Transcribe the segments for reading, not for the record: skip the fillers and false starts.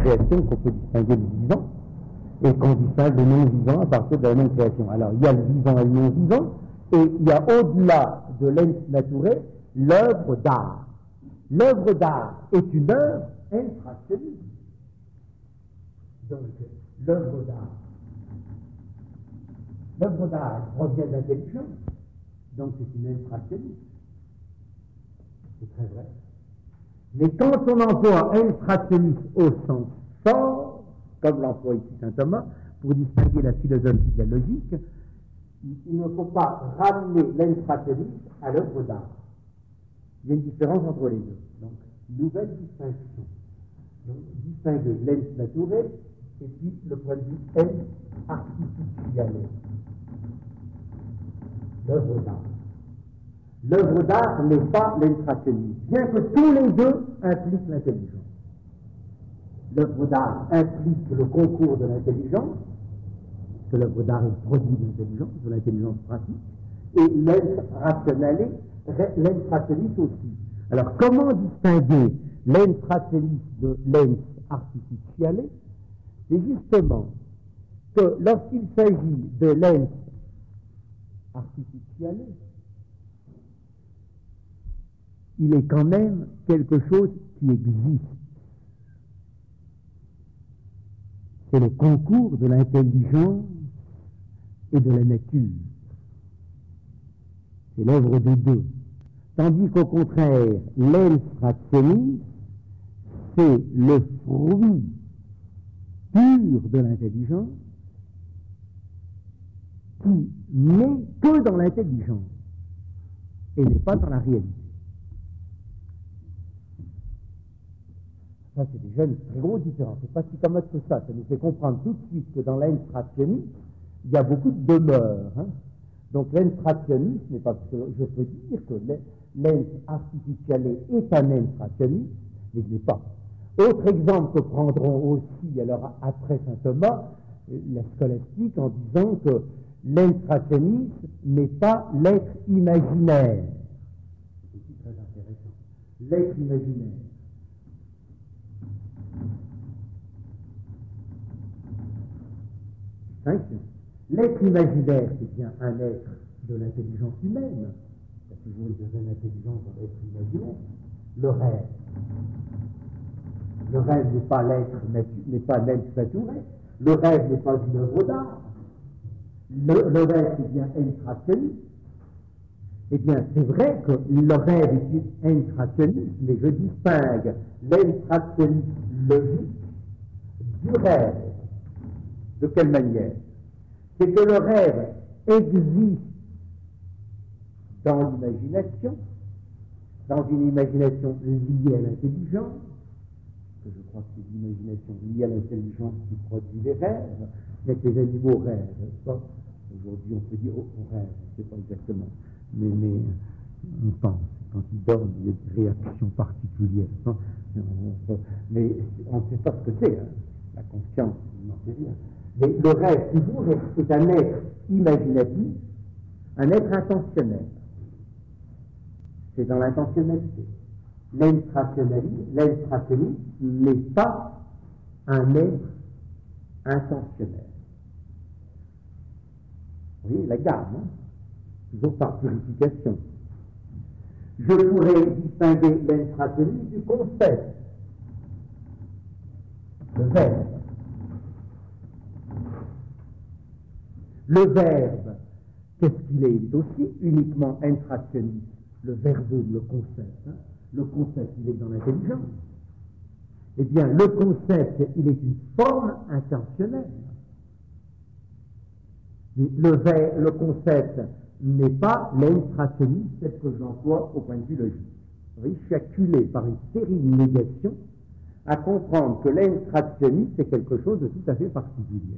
création qu'on peut distinguer du vivant, et qu'on distingue le non-vivant à partir de la non-création. Alors, il y a le vivant et le non-vivant, et il y a au-delà de l'ens naturé, l'œuvre d'art. L'œuvre d'art est une œuvre intracellule. Donc, l'œuvre d'art provient de l'intelligence, donc c'est une intracellule. C'est très vrai. Mais quand on emploie intracellis au sens fort, comme l'emploie ici saint Thomas, pour distinguer la philosophie de la logique, il ne faut pas ramener l'intracellis à l'œuvre d'art. Il y a une différence entre les deux. Donc, nouvelle distinction. Donc, distinguer l'ens naturé et puis le point de vue ens artificiale. L'œuvre d'art. L'œuvre d'art n'est pas l'intracellis, bien que tous les deux impliquent l'intelligence. L'œuvre d'art implique le concours de l'intelligence, parce que l'œuvre d'art est le produit de l'intelligence, de l'intelligence pratique, et l'intracellis aussi. Alors, comment distinguer l'intracellis de l'ens artificiale? C'est justement que lorsqu'il s'agit de l'ens artificiale, il est quand même quelque chose qui existe. C'est le concours de l'intelligence et de la nature. C'est l'œuvre des deux. Tandis qu'au contraire, l'ens rationis, c'est le fruit pur de l'intelligence qui n'est que dans l'intelligence et n'est pas dans la réalité. Ça, c'est déjà une très grosse différence. C'est pas si commode que ça. Ça nous fait comprendre tout de suite que dans l'ens rationis, il y a beaucoup de demeures. Donc l'ens rationis n'est pas... Je peux dire que l'ens artificiale est un ens rationis, mais il n'est pas. Autre exemple que prendront aussi, alors après saint Thomas, la scolastique, en disant que l'ens rationis n'est pas l'être imaginaire. C'est très intéressant. L'être imaginaire. L'être imaginaire, c'est bien un être de l'intelligence humaine. Il y a toujours une certaine intelligence dans l'être imaginaire. Le rêve. Le rêve n'est pas l'ens naturé. Le rêve n'est pas une œuvre d'art. Le rêve, c'est bien intracellis. Eh bien, c'est vrai que le rêve est une intracellis, mais je distingue l'intracellis logique du rêve. De quelle manière? C'est que le rêve existe dans l'imagination, dans une imagination liée à l'intelligence, que je crois que c'est l'imagination liée à l'intelligence qui produit les rêves, mais que les animaux rêvent. Aujourd'hui, on peut dire on rêve, je ne sais pas exactement, mais on pense. Quand ils dorment, il y a des réactions particulières. Mais on ne sait pas ce que c'est, la conscience, on n'en sait rien. Mais le rêve, toujours, est un être imaginatif, un être intentionnel. C'est dans l'intentionnalité. L'intracellis n'est pas un être intentionnel. Vous voyez, la gamme, toujours par purification. Je pourrais distinguer l'intracellis du concept. Le verbe. Le verbe, qu'est-ce qu'il est? Il est aussi uniquement intracellis. Le verbum, le concept. Le concept, il est dans l'intelligence. Eh bien, le concept, il est une forme intentionnelle. Le concept n'est pas l'intracellis tel que je l'emploie au point de vue logique. Vous voyez, je suis acculé par une série de négations à comprendre que l'intracellis, c'est quelque chose de tout à fait particulier.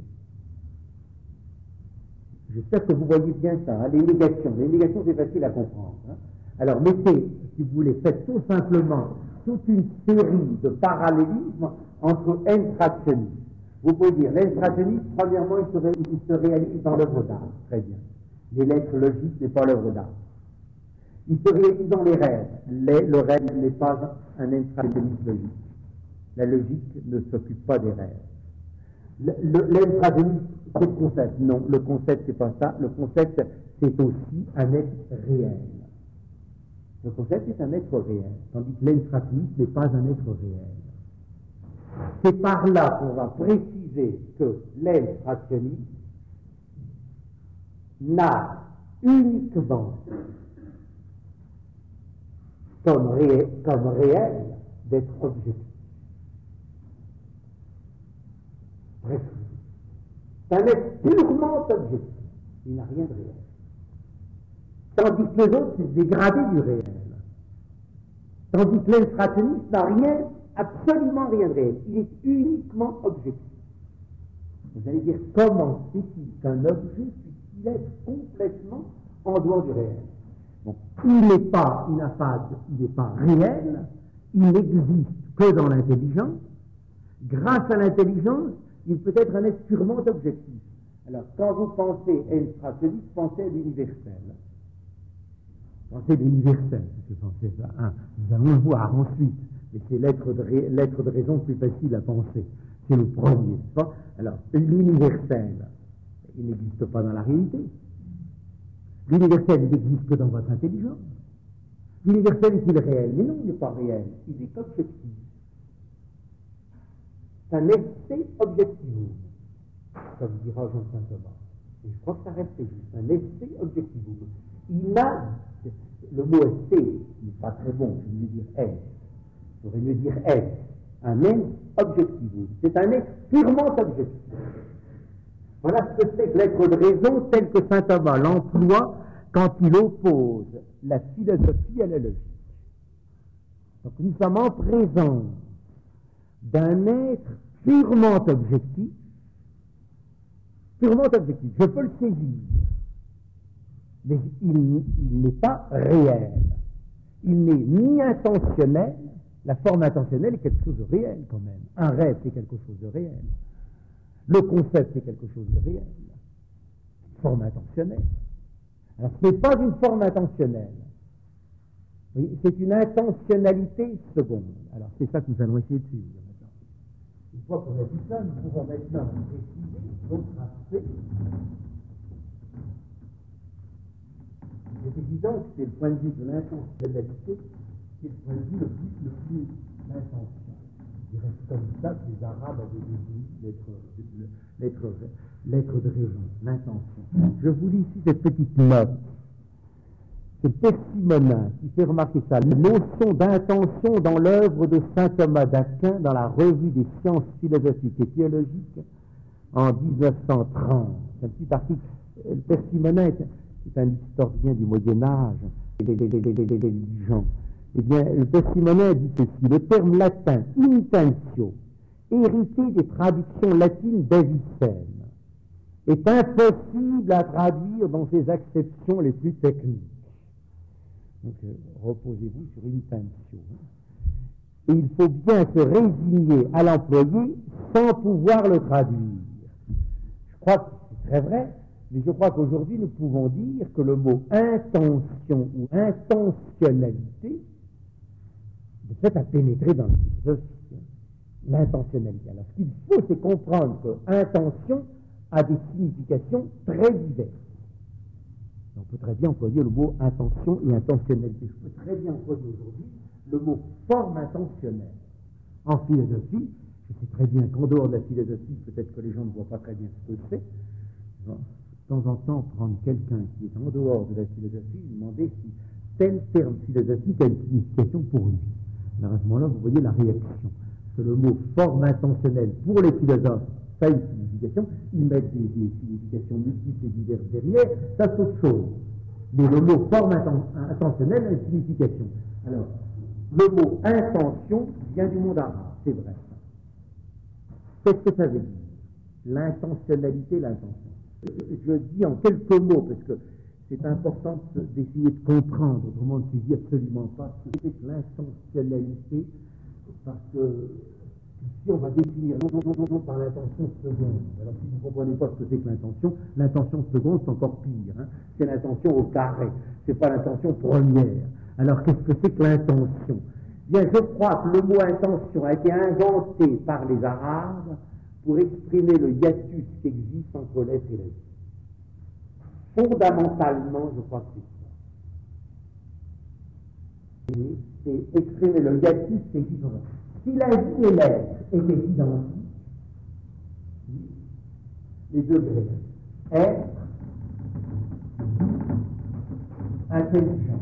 J'espère que vous voyez bien ça, les négations. Les négations, c'est facile à comprendre. Alors, mettez, si vous voulez, faites tout simplement toute une série de parallélismes entre intracellis. Vous pouvez dire, l'intracellis, premièrement, il se réalise dans l'œuvre d'art. Très bien. Les lettres logiques n'est pas l'œuvre d'art. Il se réalise dans les rêves. Le rêve n'est pas un intracellis logique. La logique ne s'occupe pas des rêves. L'infravénisme, c'est le concept. Non, le concept, c'est pas ça. Le concept, c'est aussi un être réel. Le concept est un être réel, tandis que l'infravénisme n'est pas un être réel. C'est par là qu'on va préciser que l'infrationnisme n'a uniquement comme réel d'être objectif. Bref, c'est un être purement objectif, il n'a rien de réel. Tandis que les autres, c'est dégradé du réel. Tandis que l'infrationnisme n'a rien, absolument rien de réel, il est uniquement objectif. Vous allez dire, comment c'est-il qu'un objet puisse être complètement en dehors du réel? Bon, il n'est pas réel, il n'existe que dans l'intelligence. Grâce à l'intelligence, il peut être un être purement objectif. Alors, quand vous pensez infrationniste, pensez à l'universel. Pensez à l'universel, pensez ça. Hein. Nous allons le voir ensuite, mais c'est l'être de raison plus facile à penser. C'est le premier. Pas? Alors, l'universel, il n'existe pas dans la réalité. L'universel, il n'existe que dans votre intelligence. L'universel est-il réel? Mais non, il n'est pas réel. Il est objectif. C'est un essai objectivum, comme dira Jean Saint Thomas. Et je crois que ça reste juste. Un essai objectivum. Il a, le mot essai n'est pas très bon, je vais mieux dire est. J'aurais mieux dire est. Un est objectivum. C'est un être purement objectif. Voilà ce que c'est que l'être de raison tel que saint Thomas l'emploie quand il oppose la philosophie à la logique. Donc nous sommes en présence d'un être purement objectif, je peux le saisir, mais il n'est pas réel, il n'est ni intentionnel, la forme intentionnelle est quelque chose de réel quand même, un rêve c'est quelque chose de réel, le concept c'est quelque chose de réel, une forme intentionnelle. Alors ce n'est pas une forme intentionnelle, oui, c'est une intentionnalité seconde. Alors c'est ça que nous allons essayer de suivre maintenant. Une fois qu'on a dit ça, nous pouvons maintenant préciser l'autre aspect. C'est évident que c'est le point de vue de l'intentionnalité, c'est le point de vue le plus l'intention. Il reste comme ça que les Arabes avaient défini l'être de raison, l'intention. Je vous lis ici cette petite note. C'est Persimonin qui fait remarquer ça. La notion d'intention dans l'œuvre de saint Thomas d'Aquin dans la Revue des sciences philosophiques et théologiques en 1930. C'est un petit article. Persimonin est un historien du Moyen-Âge et des gens. Eh bien, le Persimonin dit ceci: le terme latin intentio, hérité des traductions latines d'Avicenne, est impossible à traduire dans ses acceptions les plus techniques. Donc, reposez-vous sur intentio. Et il faut bien se résigner à l'employer sans pouvoir le traduire. Je crois que c'est très vrai, mais je crois qu'aujourd'hui nous pouvons dire que le mot intention ou intentionnalité, de fait, a pénétré dans le philosophie. L'intentionnalité. Alors, ce qu'il faut, c'est comprendre que intention a des significations très diverses. On peut très bien employer le mot intention et intentionnalité. Je peux très bien employer aujourd'hui le mot forme intentionnelle. En philosophie, je sais très bien qu'en dehors de la philosophie, peut-être que les gens ne voient pas très bien ce que c'est. De temps en temps, prendre quelqu'un qui est en dehors de la philosophie, lui demander si tel terme philosophique a une signification pour lui. Alors à ce moment-là, vous voyez la réaction. Que le mot forme intentionnelle pour les philosophes, ça a une signification, ils mettent des significations multiples et diverses derrière, ça c'est autre chose. Mais le mot forme intentionnelle a une signification. Alors, le mot intention vient du monde arabe, c'est vrai. Qu'est-ce que ça veut dire? L'intentionnalité, l'intention. Je dis en quelques mots, parce que c'est important d'essayer de comprendre, autrement on ne saisit absolument pas ce que c'est que l'intentionnalité, parce que si on va définir non par l'intention seconde, alors si vous ne comprenez pas ce que c'est que l'intention seconde c'est encore pire, hein. C'est l'intention au carré, c'est pas l'intention première. Alors qu'est-ce que c'est que l'intention? Bien, je crois que le mot intention a été inventé par les Arabes pour exprimer le hiatus qui existe entre l'être et la vie. Fondamentalement, je crois que c'est ça. Et c'est exprimer le hiatus qui existe entre l'être. Si la vie et l'être étaient identiques, les degrés, être, intelligence.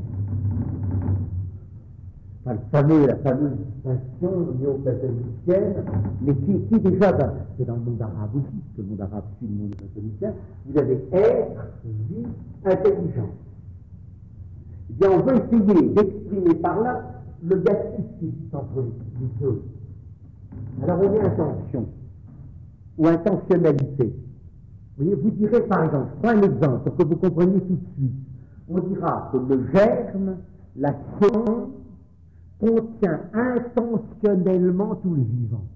Enfin, la fameuse distinction néo-platonicienne, mais qui déjà, c'est dans le monde arabe aussi, parce que le monde arabe suit le monde platonicien, vous avez être, vie, intelligence. Eh bien, on veut essayer d'exprimer par là le hiatus qui existe entre les deux. Alors, on met intention, ou intentionnalité. Vous voyez, vous direz par exemple, je prends un exemple pour que vous compreniez tout de suite. On dira que le germe, la semence, contient intentionnellement tout le vivant.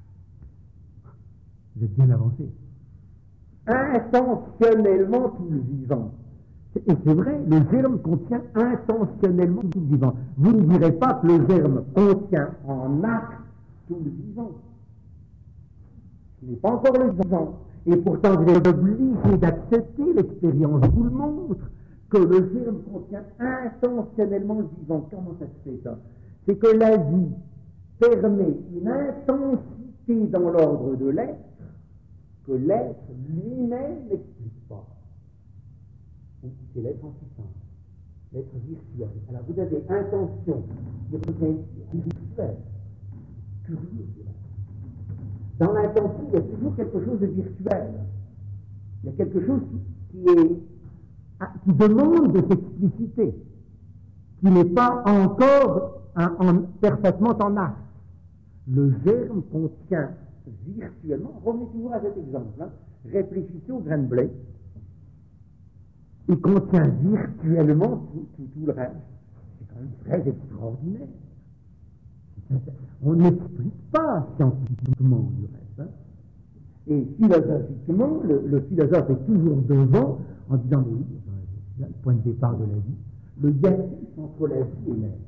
Vous êtes bien avancé. Intentionnellement tout le vivant. Et c'est vrai, le germe contient intentionnellement tout le vivant. Vous ne direz pas que le germe contient en acte tout le vivant. Ce n'est pas encore le vivant. Et pourtant, vous êtes obligé d'accepter, l'expérience vous le montre, que le germe contient intentionnellement le vivant. Comment ça se fait ça? C'est que la vie permet une intensité dans l'ordre de l'être que l'être lui-même n'explique pas. C'est l'être en puissance, l'être virtuel. Alors vous avez intention qui revient virtuel, curieux. Dans l'intention, il y a toujours quelque chose de virtuel. Il y a quelque chose qui demande de s'expliciter, qui n'est pas encore parfaitement en acte. Le germe contient virtuellement, revenez toujours à cet exemple, hein, réfléchissez au grain de blé, il contient virtuellement tout le reste. C'est quand même très extraordinaire. On n'explique pas scientifiquement le reste. Hein. Et philosophiquement, le philosophe est toujours devant en disant, mais oui, le point de départ de la vie, le hiatus entre la vie et l'être.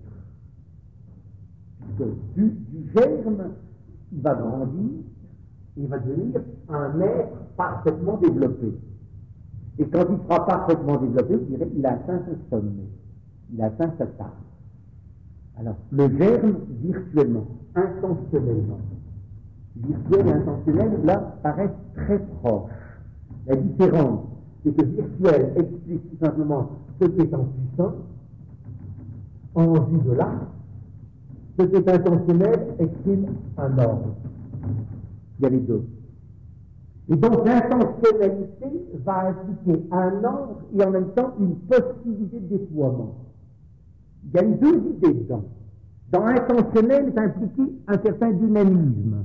Du germe, il va grandir, il va devenir un être parfaitement développé. Et quand il sera parfaitement développé, vous direz, il a atteint ce sommet, il a atteint sa taille. Alors, le germe, virtuellement, intentionnellement. Virtuel et intentionnel, là, paraissent très proches. La différence, c'est que virtuel explique tout simplement ce qui est en puissance, en vue de l'art. Ce qui est intentionnel exprime un ordre. Il y a les deux. Et donc l'intentionnalité va impliquer un ordre et en même temps une possibilité de déploiement. Il y a les deux idées dedans. Dans l'intentionnel est impliqué un certain dynamisme.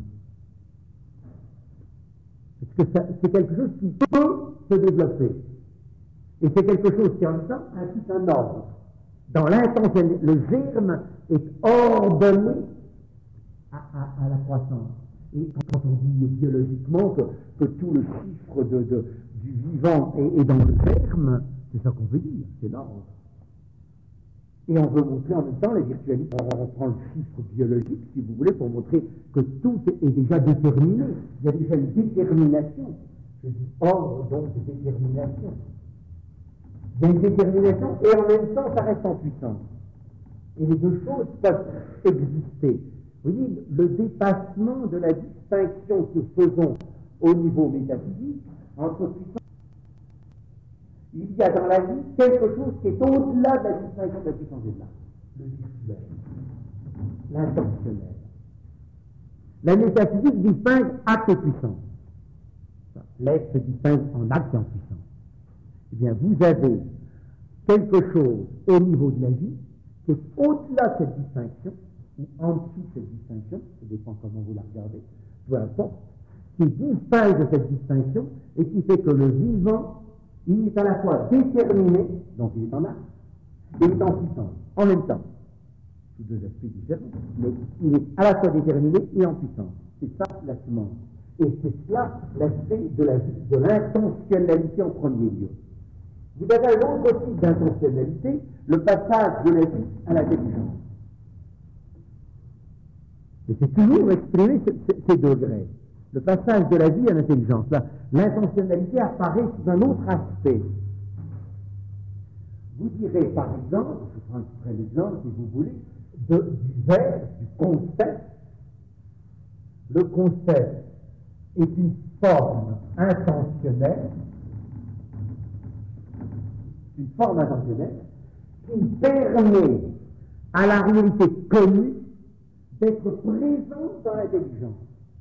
Parce que c'est quelque chose qui peut se développer. Et c'est quelque chose qui en même temps implique un ordre. Dans l'intentionnel, le germe est ordonné à la croissance. Et quand on dit biologiquement que tout le chiffre du vivant est dans le germe, c'est ça qu'on veut dire, c'est l'ordre. Et on veut montrer en même temps la virtualité. On prend le chiffre biologique, si vous voulez, pour montrer que tout est déjà déterminé. Il y a déjà une détermination. Je dis ordre, donc détermination. Il y a une détermination et en même temps, ça reste en puissance. Et les deux choses peuvent exister. Vous voyez, le dépassement de la distinction que faisons au niveau métaphysique entre puissance. Il y a dans la vie quelque chose qui est au-delà de la distinction de la puissance et de l'âme. Le virtuel, l'intentionnel. La métaphysique distingue acte et puissance. L'être se distingue en acte et en puissance. Eh bien, vous avez quelque chose au niveau de la vie qui est au-delà de cette distinction, ou en dessous de cette distinction, ça dépend comment vous la regardez, peu importe, qui distingue de cette distinction et qui fait que le vivant, il est à la fois déterminé, donc il est en acte, et il est en puissance, en même temps. Sous deux aspects différents, mais il est à la fois déterminé et en puissance. C'est ça la semence. Et c'est cela l'aspect de l'intentionnalité en premier lieu. Vous avez un autre type d'intentionnalité, le passage de la vie à l'intelligence. Et c'est toujours exprimer ces degrés. Le passage de la vie à l'intelligence. L'intentionnalité apparaît sous un autre aspect. Vous direz, par exemple, je prends l'exemple, si vous voulez, du verbe, du concept. Le concept est une forme intentionnelle, qui permet à la réalité connue d'être présente dans l'intelligence.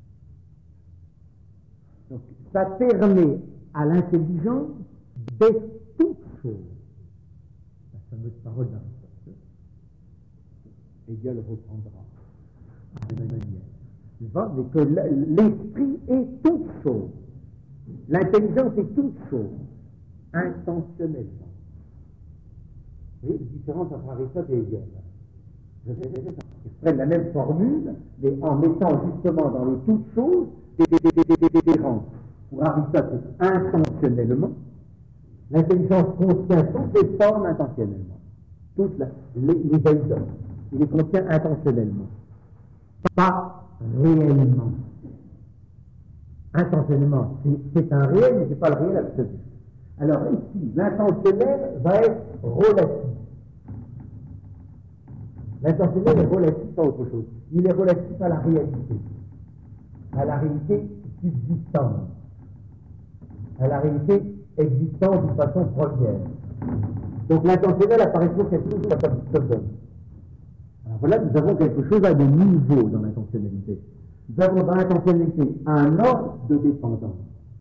Donc, ça permet à l'intelligence d'être toute chose. La fameuse parole d'Aristote. Hegel reprendra de la même manière. Mais que l'esprit est toute chose. L'intelligence est toute chose, intentionnellement. Vous voyez la différence entre Aristote et Hegel. Ils prennent la même formule, mais en mettant justement dans le toute chose des rangs. Pour Aristote, c'est intentionnellement. L'intelligence contient toutes les formes intentionnellement. Toutes les éléments. Il les contient intentionnellement. Pas réellement. Intentionnellement, c'est un réel, mais ce n'est pas le réel absolu. Alors ici, l'intentionnel va être relatif. L'intentionnel est relatif à autre chose. Il est relatif à la réalité subsistante, à la réalité existante d'une façon première. Donc l'intentionnel apparaît toujours quelque chose comme second. Alors voilà, nous avons quelque chose à des niveaux dans l'intentionnalité. Nous avons dans l'intentionnalité un ordre de dépendance.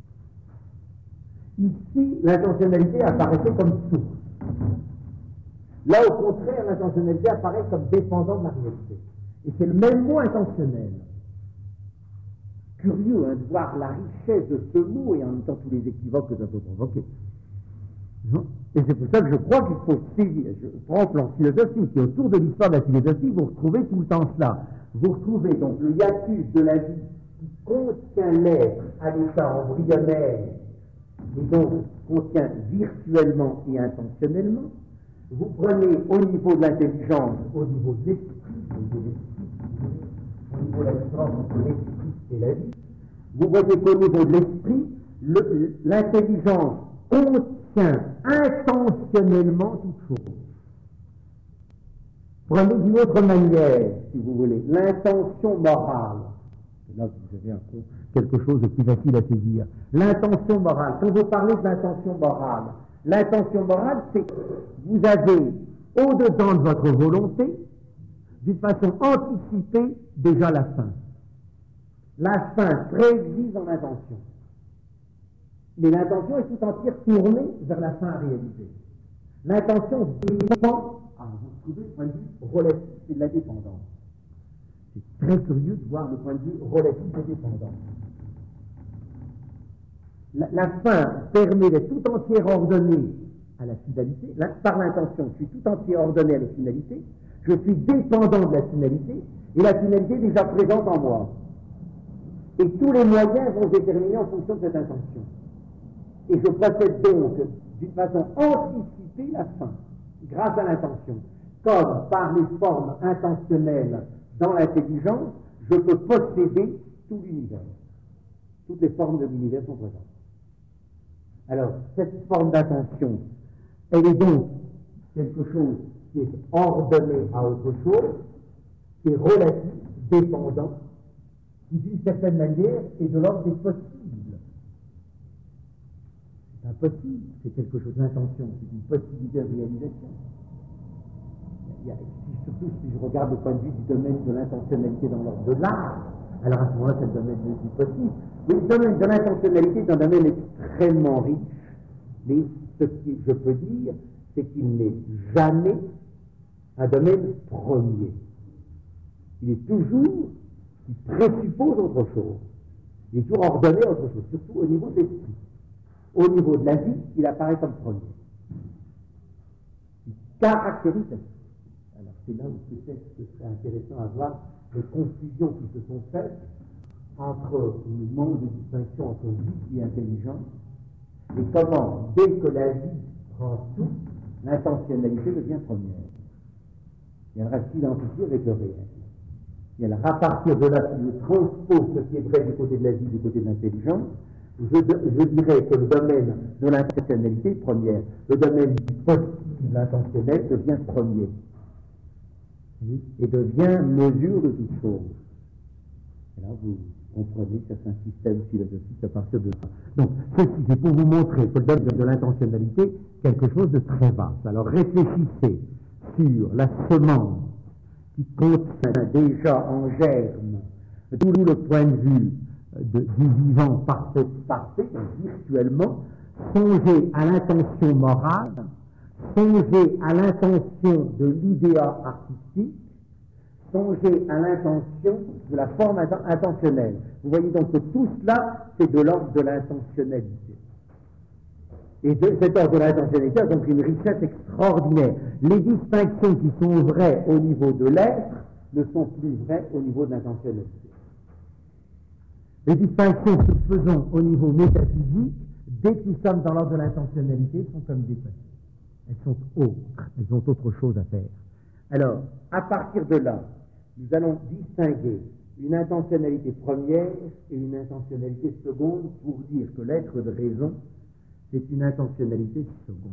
Ici, l'intentionnalité apparaissait comme source. Là, au contraire, l'intentionnalité apparaît comme dépendant de la réalité. Et c'est le même mot intentionnel. Curieux de voir la richesse de ce mot et en même temps tous les équivoques que ça peut provoquer. Non. Et c'est pour ça que je crois qu'il faut saisir. Je prends le plan philosophique et autour de l'histoire de la philosophie, vous retrouvez tout le temps cela. Vous retrouvez donc le hiatus de la vie qui contient l'être à l'état embryonnaire et donc contient virtuellement et intentionnellement. Vous prenez au niveau de l'intelligence, au niveau de l'esprit, au niveau de la différence entre l'esprit et la vie, vous voyez qu'au niveau de l'esprit, l'intelligence contient intentionnellement toute chose. Prenez d'une autre manière, si vous voulez, l'intention morale. Là, vous avez quelque chose de plus facile à saisir. L'intention morale. Quand vous parlez de l'intention morale, c'est que vous avez, au-dedans de votre volonté, d'une façon anticipée, déjà la fin. La fin prévise en intention. Mais l'intention est tout entière tournée vers la fin à réaliser. L'intention dépend, vous trouvez le point de vue relatif, c'est de la dépendance. C'est très curieux de voir le point de vue relatif et dépendant. La fin permet d'être tout entière ordonnée à la finalité. Par l'intention, je suis tout entier ordonné à la finalité. Je suis dépendant de la finalité et la finalité est déjà présente en moi. Et tous les moyens vont se déterminer en fonction de cette intention. Et je procède donc d'une façon anticipée la fin, grâce à l'intention. Comme par les formes intentionnelles dans l'intelligence, je peux posséder tout l'univers. Toutes les formes de l'univers sont présentes. Alors, cette forme d'attention, elle est donc quelque chose qui est ordonné à autre chose, qui est relatif, dépendant, qui d'une certaine manière est de l'ordre des possibles. C'est impossible, c'est quelque chose d'intention, c'est une possibilité de réalisation. Surtout si je regarde le point de vue du domaine de l'intentionnalité dans l'ordre de l'art, alors à ce moment-là, c'est le domaine le plus possible. Mais le domaine de l'intentionnalité est un domaine extrêmement riche. Mais ce que je peux dire, c'est qu'il n'est jamais un domaine premier. Il est toujours, il présuppose autre chose. Il est toujours ordonné à autre chose, surtout au niveau de l'esprit. Au niveau de la vie, il apparaît comme premier. Il caractérise la vie. Alors c'est là où peut-être ce serait intéressant à voir les confusions qui se sont faites entre le manque de distinction entre vie et intelligence, et comment, dès que la vie prend tout, l'intentionnalité devient première. Et elle reste identifiée avec le réel. Et alors, à partir de là, si je transpose ce qui est vrai du côté de la vie, du côté de l'intelligence, je dirais que le domaine de l'intentionnalité première, le domaine du possible intentionnel devient premier. Et devient mesure de toute chose. Et là, vous comprenez que c'est un système philosophique à partir de là. Donc, ceci, c'est pour vous montrer que le domaine de l'intentionnalité est quelque chose de très vaste. Alors, réfléchissez sur la semence qui contient déjà en germe tout le point de vue du vivant parfait, virtuellement. Songez à l'intention morale, songez à l'intention de l'idéal artistique, songez à l'intention de la forme intentionnelle. Vous voyez donc que tout cela, c'est de l'ordre de l'intentionnalité. Et de cet ordre de l'intentionnalité a donc une richesse extraordinaire. Les distinctions qui sont vraies au niveau de l'être ne sont plus vraies au niveau de l'intentionnalité. Les distinctions que nous faisons au niveau métaphysique, dès que nous sommes dans l'ordre de l'intentionnalité, sont comme dépassées. Elles sont autres, elles ont autre chose à faire. Alors, à partir de là, nous allons distinguer une intentionnalité première et une intentionnalité seconde pour dire que l'être de raison, c'est une intentionnalité seconde.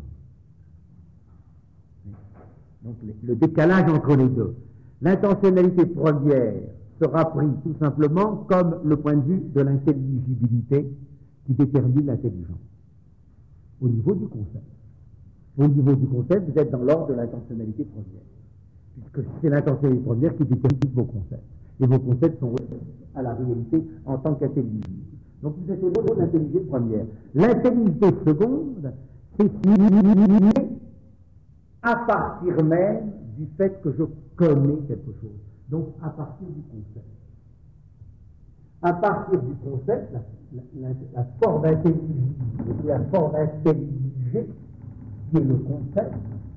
Donc, le décalage entre les deux. L'intentionnalité première sera prise tout simplement comme le point de vue de l'intelligibilité qui détermine l'intelligence, au niveau du concept. Au niveau du concept, vous êtes dans l'ordre de l'intentionnalité première, puisque c'est l'intentionnalité première qui détermine vos concepts. Et vos concepts sont à la réalité en tant qu'intelligibles. Donc vous êtes au niveau de l'intelligence première. L'intelligence seconde, c'est à partir même du fait que je connais quelque chose. Donc à partir du concept. À partir du concept, la forme intelligible, la forme intelligée, qui est le concept,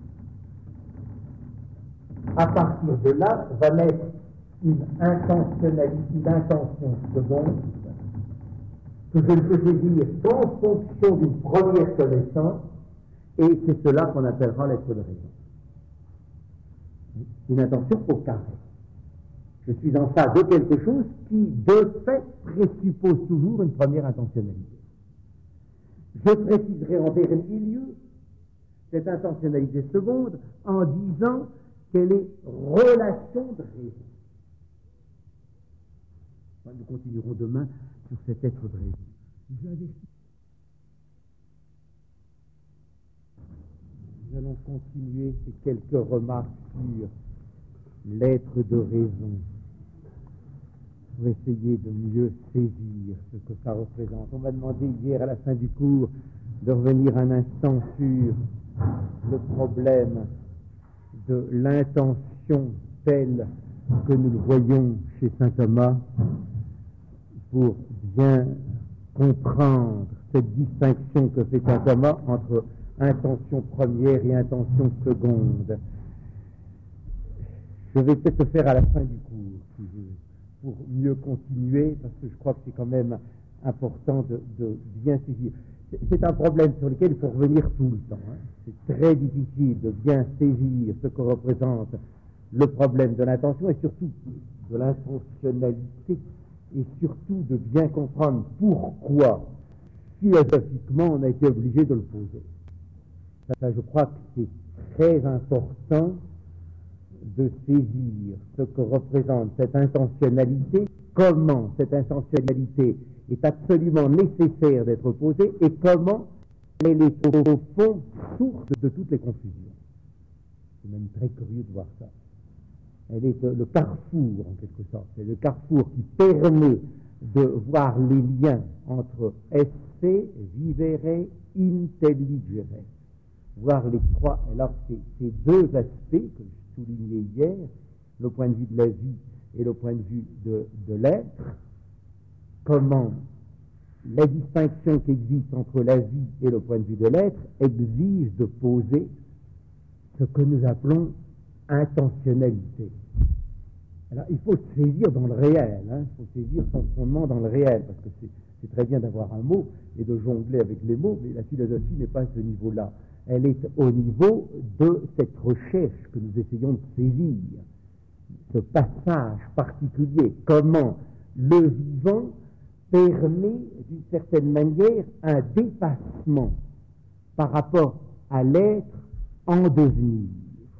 à partir de là va naître une intentionnalité, une intention seconde, que je ne peux saisir qu'en fonction d'une première connaissance, et c'est cela qu'on appellera l'être de raison. Une intention au carré. Je suis en face de quelque chose qui, de fait, présuppose toujours une première intentionnalité. Je préciserai en dernier lieu cette intentionnalité seconde en disant qu'elle est relation de raison. Nous continuerons demain sur cet être de raison. Nous allons continuer ces quelques remarques sur l'être de raison pour essayer de mieux saisir ce que ça représente. On m'a demandé hier à la fin du cours de revenir un instant sur le problème de l'intention telle que nous le voyons chez saint Thomas pour bien comprendre cette distinction que fait saint Thomas entre intention première et intention seconde. Je vais peut-être le faire à la fin du cours, si je veux, pour mieux continuer, parce que je crois que c'est quand même important de bien saisir. C'est un problème sur lequel il faut revenir tout le temps. C'est très difficile de bien saisir ce que représente le problème de l'intention et surtout de l'intentionnalité et surtout de bien comprendre pourquoi philosophiquement on a été obligé de le poser. Ça, je crois que c'est très important de saisir ce que représente cette intentionnalité, comment cette intentionnalité est absolument nécessaire d'être posée et comment elle est au fond source de toutes les confusions. C'est même très curieux de voir ça. Elle est le carrefour, en quelque sorte. C'est le carrefour qui permet de voir les liens entre esse, vivere, intelligere. Voir les trois. Alors, ces deux aspects que je soulignais hier, le point de vue de la vie et le point de vue de l'être, comment la distinction qui existe entre la vie et le point de vue de l'être exige de poser ce que nous appelons intentionnalité. Alors, il faut se saisir dans le réel, il faut saisir son fondement dans le réel, parce que c'est très bien d'avoir un mot et de jongler avec les mots, mais la philosophie n'est pas à ce niveau-là. Elle est au niveau de cette recherche que nous essayons de saisir. ce passage particulier, comment le vivant permet d'une certaine manière un dépassement par rapport à l'être en devenir.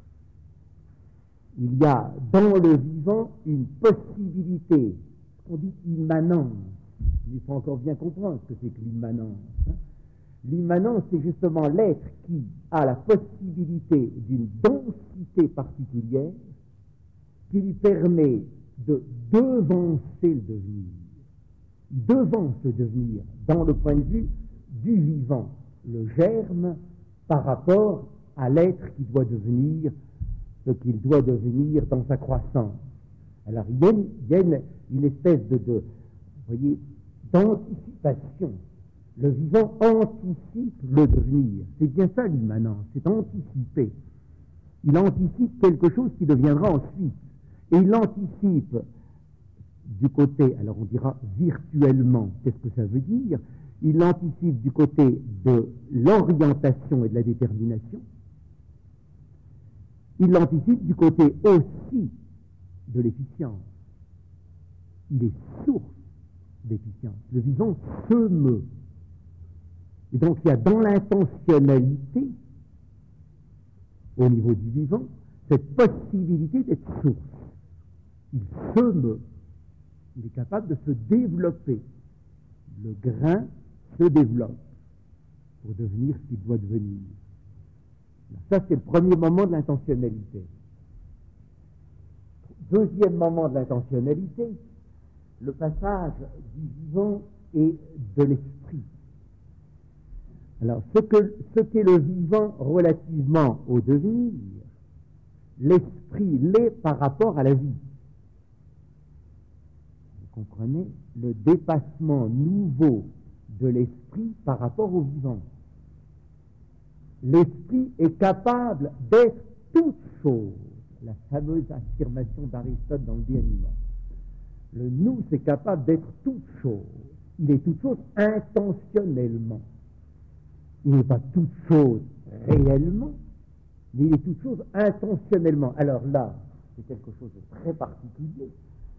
Il y a dans le vivant une possibilité, ce qu'on dit immanence. Il faut encore bien comprendre ce que c'est que l'immanence. L'immanence, c'est justement l'être qui a la possibilité d'une densité particulière qui lui permet de devancer le devenir. Il devance le devenir dans le point de vue du vivant, le germe par rapport à l'être qui doit devenir ce qu'il doit devenir dans sa croissance. Alors il y a une espèce vous voyez, d'anticipation. Le vivant anticipe le devenir. C'est bien ça l'immanence, c'est anticiper. Il anticipe quelque chose qui deviendra ensuite. Et il anticipe du côté, alors on dira virtuellement, qu'est-ce que ça veut dire? Il anticipe du côté de l'orientation et de la détermination. Il l'anticipe du côté aussi de l'efficience. Il est source d'efficience. Le vivant se meut. Et donc il y a dans l'intentionnalité, au niveau du vivant, cette possibilité d'être source. Il se meut. Il est capable de se développer. Le grain se développe pour devenir ce qu'il doit devenir. Ça, c'est le premier moment de l'intentionnalité. Deuxième moment de l'intentionnalité, le passage du vivant et de l'esprit. Alors, ce qu'est le vivant relativement au devenir, l'esprit l'est par rapport à la vie. Vous comprenez? Le dépassement nouveau de l'esprit par rapport au vivant. L'esprit est capable d'être toute chose. La fameuse affirmation d'Aristote dans le De Anima. Le nous, c'est capable d'être toute chose. Il est toute chose intentionnellement. Il n'est pas toute chose réellement, mais il est toute chose intentionnellement. Alors là, c'est quelque chose de très particulier.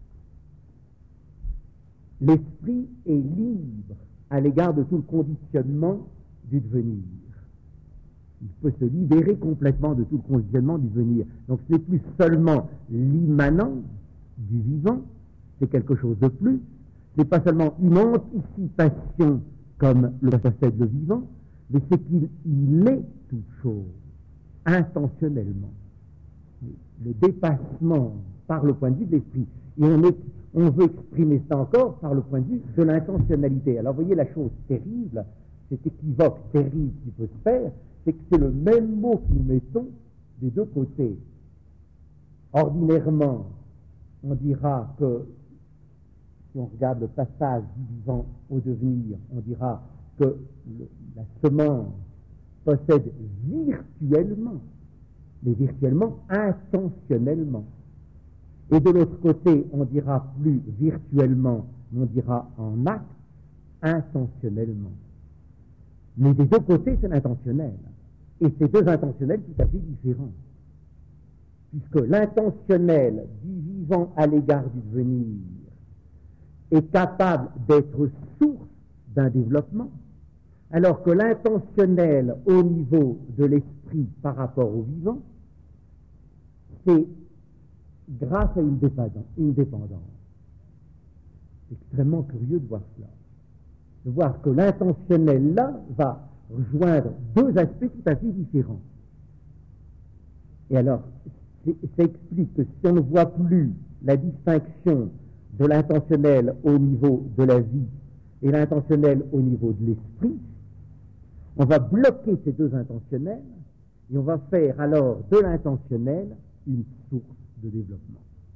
L'esprit est libre à l'égard de tout le conditionnement du devenir. Il peut se libérer complètement de tout le conditionnement du devenir. Donc ce n'est plus seulement l'immanence du vivant, c'est quelque chose de plus. Ce n'est pas seulement une anticipation comme le possède le vivant, mais c'est qu'il est toute chose, intentionnellement. Le dépassement par le point de vue de l'esprit. Et on veut exprimer ça encore par le point de vue de l'intentionnalité. Alors vous voyez la chose terrible, cet équivoque terrible qui peut se faire, c'est que c'est le même mot que nous mettons des deux côtés. Ordinairement, on dira que, si on regarde le passage du vivant au devenir, on dira que la semence possède virtuellement, mais virtuellement intentionnellement. Et de l'autre côté, on dira plus virtuellement, mais on dira en acte, intentionnellement. Mais des deux côtés, c'est l'intentionnel. Et c'est deux intentionnels tout à fait différents. Puisque l'intentionnel du vivant à l'égard du devenir est capable d'être source d'un développement, alors que l'intentionnel au niveau de l'esprit par rapport au vivant, c'est grâce à une dépendance. C'est extrêmement curieux de voir cela. De voir que l'intentionnel là va rejoindre deux aspects tout à fait différents. Et alors, ça explique que si on ne voit plus la distinction de l'intentionnel au niveau de la vie et l'intentionnel au niveau de l'esprit, on va bloquer ces deux intentionnels et on va faire alors de l'intentionnel une source de développement.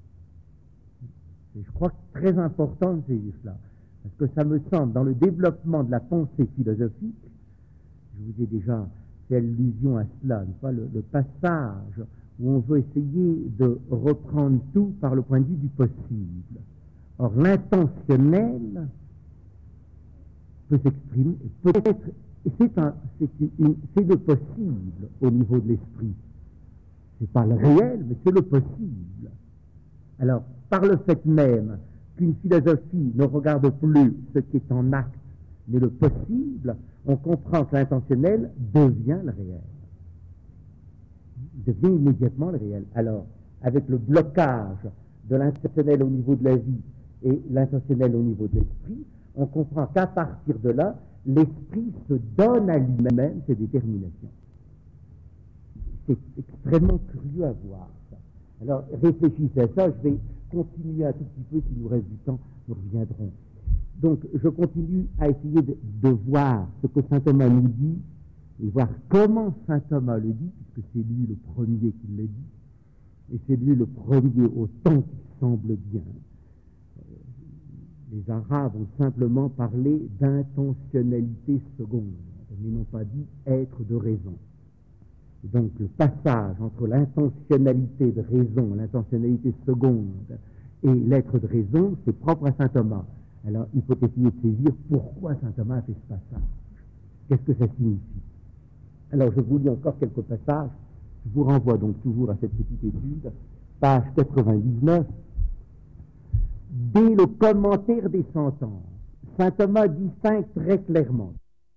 Et je crois que c'est très important de saisir cela, parce que ça me semble, dans le développement de la pensée philosophique, je vous ai déjà fait allusion à cela, pas le passage où on veut essayer de reprendre tout par le point de vue du possible. Or, l'intentionnel peut s'exprimer, peut-être, c'est le possible au niveau de l'esprit. C'est pas le réel, mais c'est le possible. Alors, par le fait même qu'une philosophie ne regarde plus ce qui est en acte, mais le possible, on comprend que l'intentionnel devient le réel. Il devient immédiatement le réel. Alors, avec le blocage de l'intentionnel au niveau de la vie et l'intentionnel au niveau de l'esprit, on comprend qu'à partir de là, l'esprit se donne à lui-même ses déterminations. C'est extrêmement curieux à voir ça. Alors, réfléchissez à ça, je vais continuer un tout petit peu, s'il nous reste du temps, nous reviendrons. Donc, je continue à essayer de voir ce que saint Thomas nous dit, et voir comment saint Thomas le dit, puisque c'est lui le premier qui l'a dit, et c'est lui le premier au temps qui semble bien. Les Arabes ont simplement parlé d'intentionnalité seconde, mais n'ont pas dit être de raison. Et donc le passage entre l'intentionnalité de raison, l'intentionnalité seconde et l'être de raison, c'est propre à saint Thomas. Alors il faut essayer de saisir pourquoi saint Thomas a fait ce passage. Qu'est-ce que ça signifie? Alors je vous lis encore quelques passages. Je vous renvoie donc toujours à cette petite étude, page 99. Dès le commentaire des sentences, saint Thomas distingue très clairement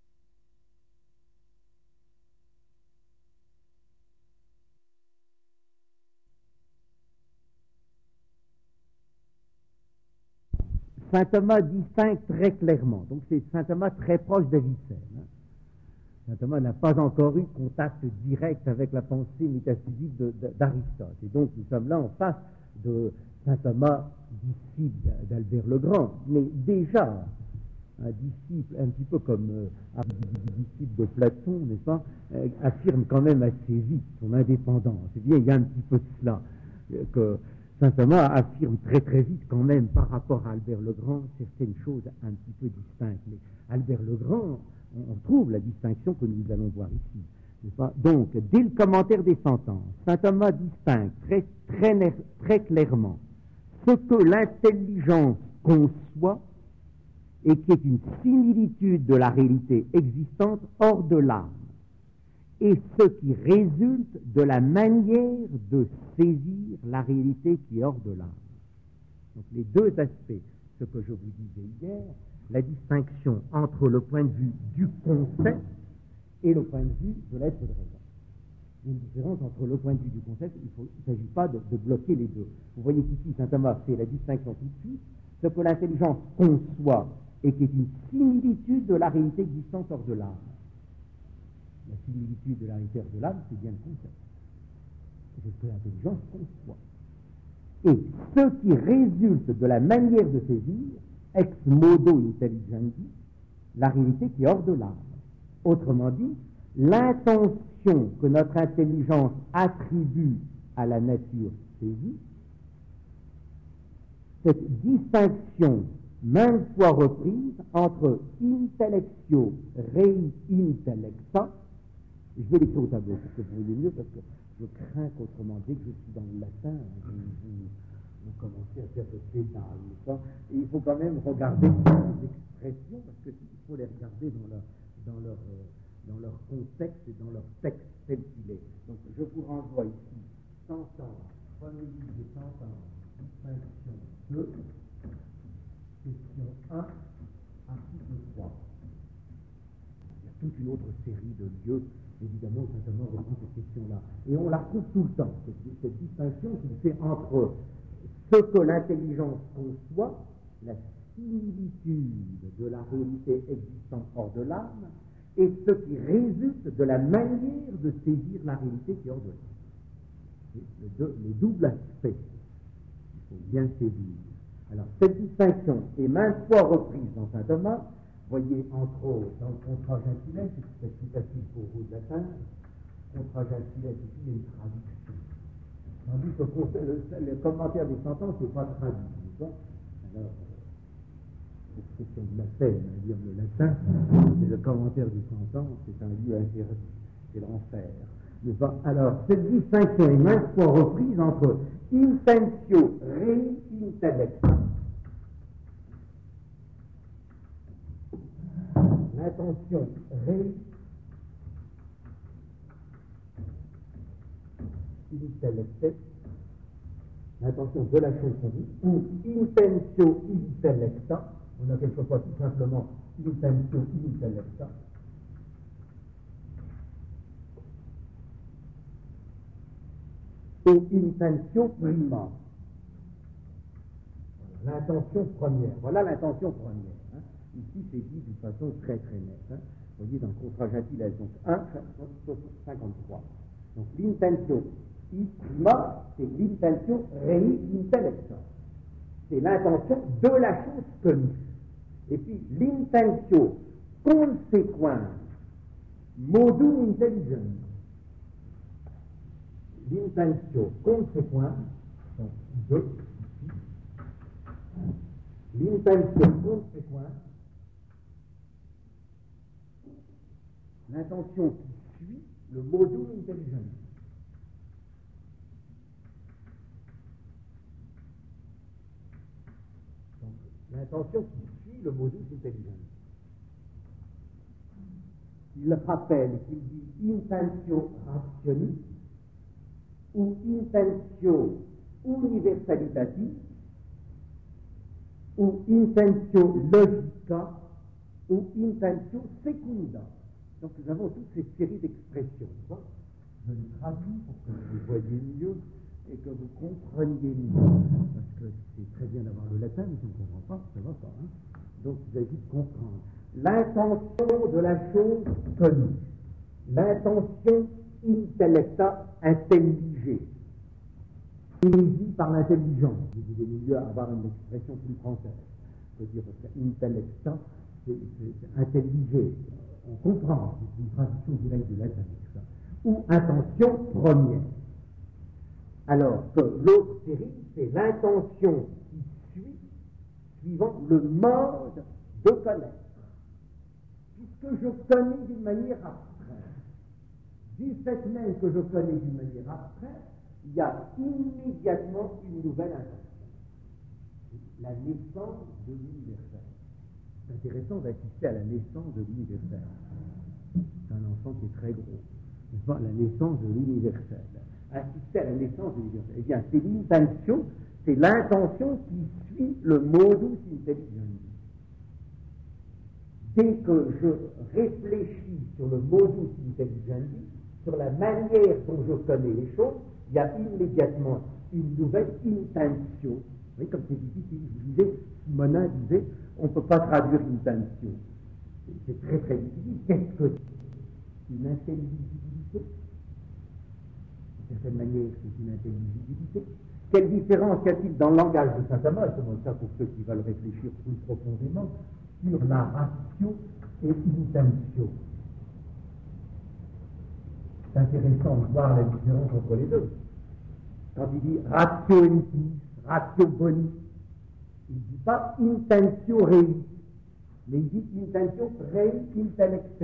saint Thomas distingue très clairement, donc c'est saint Thomas très proche d'Avicenne. Saint Thomas n'a pas encore eu contact direct avec la pensée métaphysique d'Aristote. Et donc nous sommes là en face de saint Thomas, disciple d'Albert le Grand, mais déjà un disciple, un petit peu comme un disciple de Platon, n'est-ce pas, affirme quand même assez vite son indépendance. Eh bien, il y a un petit peu de cela, que saint Thomas affirme très très vite quand même par rapport à Albert le Grand certaines choses un petit peu distinctes. Mais Albert le Grand, on trouve la distinction que nous allons voir ici. N'est-ce pas? Donc, dès le commentaire des sentences, saint Thomas distingue très clairement ce que l'intelligence conçoit et qui est une similitude de la réalité existante hors de l'âme, et ce qui résulte de la manière de saisir la réalité qui est hors de l'âme. Donc les deux aspects, ce que je vous disais hier, la distinction entre le point de vue du concept et le point de vue de l'être de raison. Il y a une différence entre le point de vue du concept, il ne s'agit pas de bloquer les deux. Vous voyez qu'ici, saint Thomas fait la distinction tout de suite, ce que l'intelligence conçoit et qui est une similitude de la réalité existante hors de l'âme. La similitude de la réalité hors de l'âme, c'est bien le concept. C'est ce que l'intelligence conçoit. Et ce qui résulte de la manière de saisir, ex modo intelligendi, la réalité qui est hors de l'âme. Autrement dit, l'intention que notre intelligence attribue à la nature saisie, cette distinction maintes fois reprise entre intellectio rei intellecta, je vais l'écrire au tableau pour que vous voyez mieux, parce que je crains qu'autrement, dès que je suis dans le latin, vous commencez à faire de pédales. Et il faut quand même regarder les expressions, parce qu'il faut les regarder dans leur contexte et dans leur texte tel qu'il est. Donc je vous renvoie ici, sentence, premier livre des sentences, distinction 2, question 1, article 3. Il y a toute une autre série de lieux, évidemment, saint Thomas reprend cette question-là. Et on la retrouve tout le temps, cette distinction qu'il fait entre ce que l'intelligence conçoit, la similitude de la réalité existante hors de l'âme, et ce qui résulte de la manière de saisir la réalité qui est hors de l'âme. Le double aspect, il faut bien saisir. Alors, cette distinction est maintes fois reprise dans saint Thomas. Voyez, entre autres, dans le contrat gentilesse, c'est plus facile pour vous de l'atteindre. Contrat gentilesse, ici, il y a une traduction. Tandis que le commentaire des sentences n'est pas traduit. Alors, c'est question de la peine à lire le latin, mais le commentaire des sentences, c'est un lieu interdit. C'est l'enfer. Alors, cette distinction est maintes fois reprise entre intentio re intellecta. L'intention ré intellecte l'intention de la chose connue, ou intentio intellecta, on a quelquefois tout simplement intentio intellecta, ou intentio prima, l'intention première. Voilà l'intention première. Hein. Ici, c'est dit d'une façon très très nette. Hein. Vous voyez, dans le contrat gentil, donc 1, 53. Donc l'intentio prima, c'est l'intentio rei intellecta. C'est l'intention de la chose connue. Et puis l'intentio consequens modum intelligens. L'intentio consequens, donc 2, l'intentio consequens, l'intention qui suit le modum intelligens. Donc, l'intention qui suit le modus intelligens. Il rappelle qu'il dit intentio rationis ou intentio universalitatis ou intentio logica ou intentio secunda. Donc nous avons toute cette série d'expressions. Je les traduis pour que vous voyez mieux et que vous compreniez mieux. Parce que c'est très bien d'avoir le latin, mais si on ne comprend pas, ça ne va pas. Hein. Donc il s'agit de comprendre. L'intention de la chose connue. L'intention intellecta, intelligée. Saisie par l'intelligence. Vous devez mieux avoir une expression plus française. Je veux dire, intellecta, c'est intelligé. On comprend, c'est une traduction directe du latin. Ça. Ou intention première. Alors que l'autre série, c'est l'intention qui suit, suivant le mode de connaître. Puisque je connais d'une manière abstraite, du fait même que je connais d'une manière abstraite, il y a immédiatement une nouvelle intention. La naissance de l'universel. C'est intéressant d'assister à la naissance de l'universel. C'est un enfant qui est très gros. N'est-ce pas? La naissance de l'universel. Assister à la naissance de l'universel. Eh bien, c'est l'intentio, c'est l'intention qui suit le modus intelligens. Dès que je réfléchis sur le modus intelligens, sur la manière dont je connais les choses, il y a immédiatement une nouvelle intentio. Vous voyez, comme c'est difficile. Je disais, Simonin disait, on ne peut pas traduire intentio. C'est très très difficile. Qu'est-ce que c'est? Une intelligibilité. D'une certaine manière, c'est une intelligibilité. Quelle différence y a-t-il dans le langage de saint Thomas, et c'est comme ça pour ceux qui veulent réfléchir plus profondément, sur la ratio et intentio? C'est intéressant de voir la différence entre les deux. Quand il dit ratio enitis, ratio boni, il ne dit pas intentio rei, mais il dit intentio rei intellecte.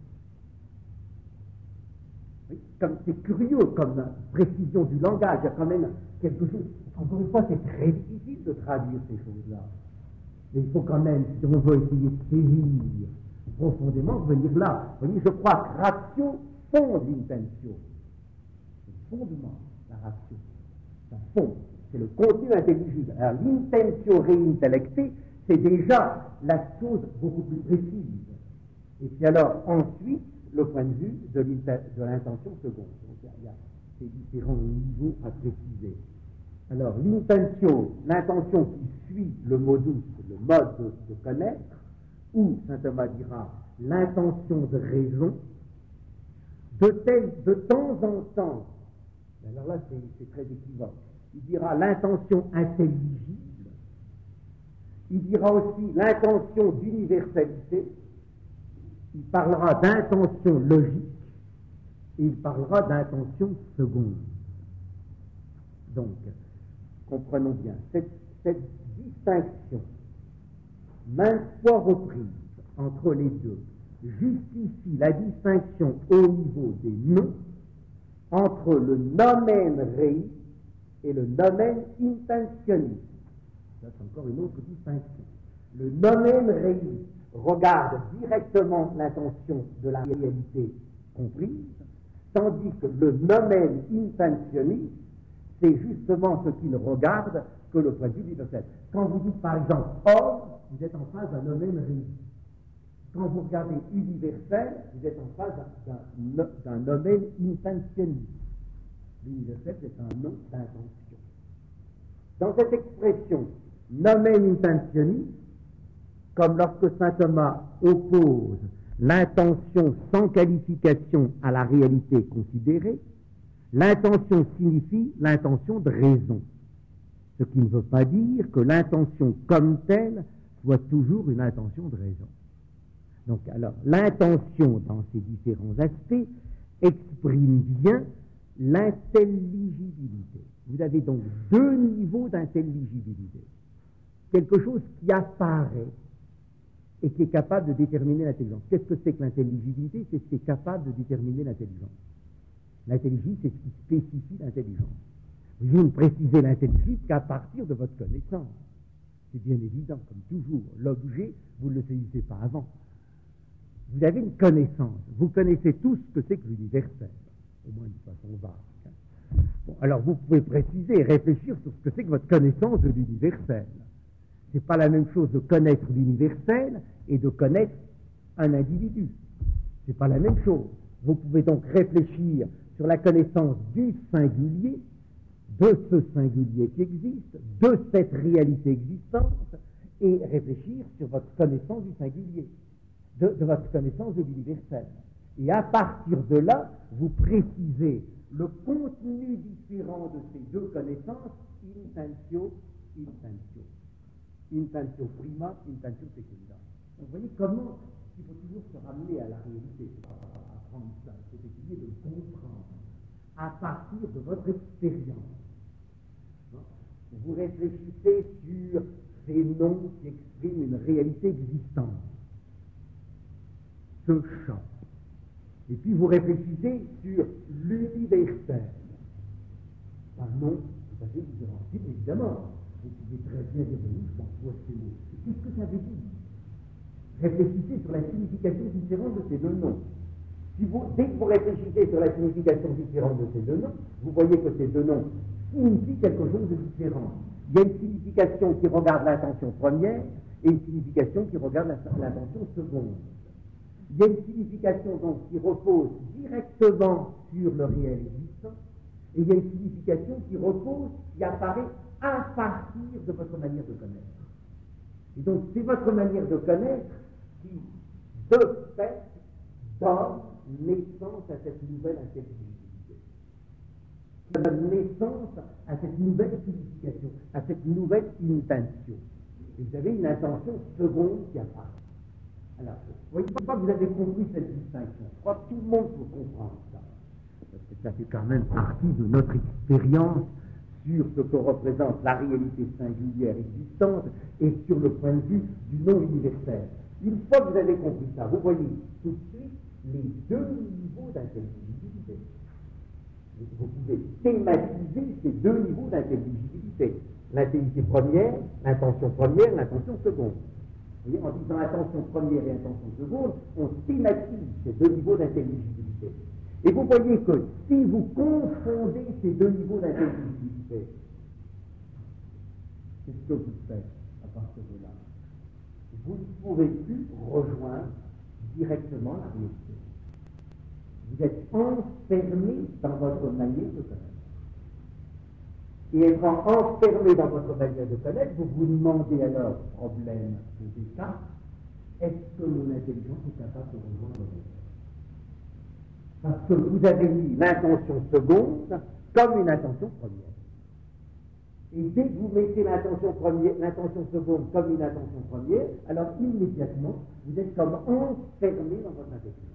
Oui, comme c'est curieux comme précision du langage, il y a quand même quelque chose. Encore une fois, c'est très difficile de traduire ces choses-là. Mais il faut quand même, si on veut essayer de saisir profondément, venir là. Vous voyez, je crois que ratio fonde l'intentio. C'est le fondement, la ratio. Ça fonde. C'est le contenu intelligible. Alors, l'intentio reintellecte, c'est déjà la chose beaucoup plus précise. Et puis alors, ensuite, le point de vue de l'intention seconde. Donc, il y a ces différents niveaux à préciser. Alors, l'intentio, l'intention qui suit le modus, le mode de connaître, ou, saint Thomas dira, l'intention de raison, de temps en temps, alors là c'est très équivoque, il dira l'intention intelligible, il dira aussi l'intention d'universalité, il parlera d'intention logique, et il parlera d'intention seconde. Donc, comprenons bien, cette distinction, maintes fois reprise entre les deux, justifie la distinction au niveau des noms entre le nomen rei et le nomen intentionis. Ça, c'est encore une autre distinction. Le nomen rei regarde directement l'intention de la réalité comprise, tandis que le nomen intentionis, c'est justement ce qui ne regarde que le point de vue universel. Quand vous dites par exemple homme, vous êtes en face d'un nomen ris. Quand vous regardez universel, vous êtes en face d'un nomen intentionis. L'universel, c'est un nom d'intention. Dans cette expression nomen intentionis, comme lorsque saint Thomas oppose l'intention sans qualification à la réalité considérée, l'intention signifie l'intention de raison. Ce qui ne veut pas dire que l'intention comme telle soit toujours une intention de raison. Donc alors, l'intention dans ses différents aspects exprime bien l'intelligibilité. Vous avez donc deux niveaux d'intelligibilité. Quelque chose qui apparaît et qui est capable de déterminer l'intelligence. Qu'est-ce que c'est que l'intelligibilité? C'est ce qui est capable de déterminer l'intelligence. L'intelligible, c'est ce qui spécifie l'intelligence. Vous ne précisez l'intelligible qu'à partir de votre connaissance. C'est bien évident, comme toujours. L'objet, vous ne le saisissez pas avant. Vous avez une connaissance. Vous connaissez tout ce que c'est que l'universel, au moins de façon vague. Bon, alors vous pouvez préciser et réfléchir sur ce que c'est que votre connaissance de l'universel. C'est pas la même chose de connaître l'universel et de connaître un individu. C'est pas la même chose. Vous pouvez donc réfléchir sur la connaissance du singulier, de ce singulier qui existe, de cette réalité existante, et réfléchir sur votre connaissance du singulier, de votre connaissance de l'universel. Et à partir de là, vous précisez le contenu différent de ces deux connaissances, intentio, intentio. Intentio prima, intentio seconda. Donc vous voyez comment il faut toujours se ramener à la réalité, à apprendre ça, c'est essayer de le comprendre à partir de votre expérience. Vous réfléchissez sur ces noms qui expriment une réalité existante, ce champ. Et puis vous réfléchissez sur l'universel. Un nom tout à fait différent. Évidemment, vous pouvez très bien dire, je m'emploie ces mots. Qu'est-ce que ça veut dire? Réfléchissez sur la signification différente de ces deux noms. Dès que vous réfléchissez sur la signification différente de ces deux noms, vous voyez que ces deux noms signifient quelque chose de différent. Il y a une signification qui regarde l'intention première et une signification qui regarde l'intention seconde. Il y a une signification donc qui repose directement sur le réel existant, et il y a une signification qui repose, qui apparaît à partir de votre manière de connaître. Et donc c'est votre manière de connaître qui, de fait, donne naissance à cette nouvelle intelligibilité, qui donne naissance à cette nouvelle signification, à cette nouvelle intentio. Et vous avez une intention seconde qui apparaît. Alors, vous voyez pas que vous avez compris cette distinction. Je crois que tout le monde peut comprendre ça. Parce que ça fait quand même partie de notre expérience sur ce que représente la réalité singulière existante et sur le point de vue du non universel. Une fois que vous avez compris ça, vous voyez tout de suite les deux niveaux d'intelligibilité. Vous pouvez thématiser ces deux niveaux d'intelligibilité. L'intelligence première, l'intention première, l'intention seconde. Vous voyez, en disant intention première et intention seconde, on thématise ces deux niveaux d'intelligibilité. Et vous voyez que si vous confondez ces deux niveaux d'intelligibilité, qu'est-ce que vous faites à partir de là? Vous ne pouvez plus rejoindre directement la réalité. Vous êtes enfermé dans votre manière de connaître. Et étant enfermé dans votre manière de connaître, vous vous demandez alors, problème de Descartes, est-ce que mon intelligence est capable de rejoindre le réel? Parce que vous avez mis l'intention seconde comme une intention première. Et dès que vous mettez l'intention seconde comme une intention première, alors immédiatement, vous êtes comme enfermé dans votre intelligence.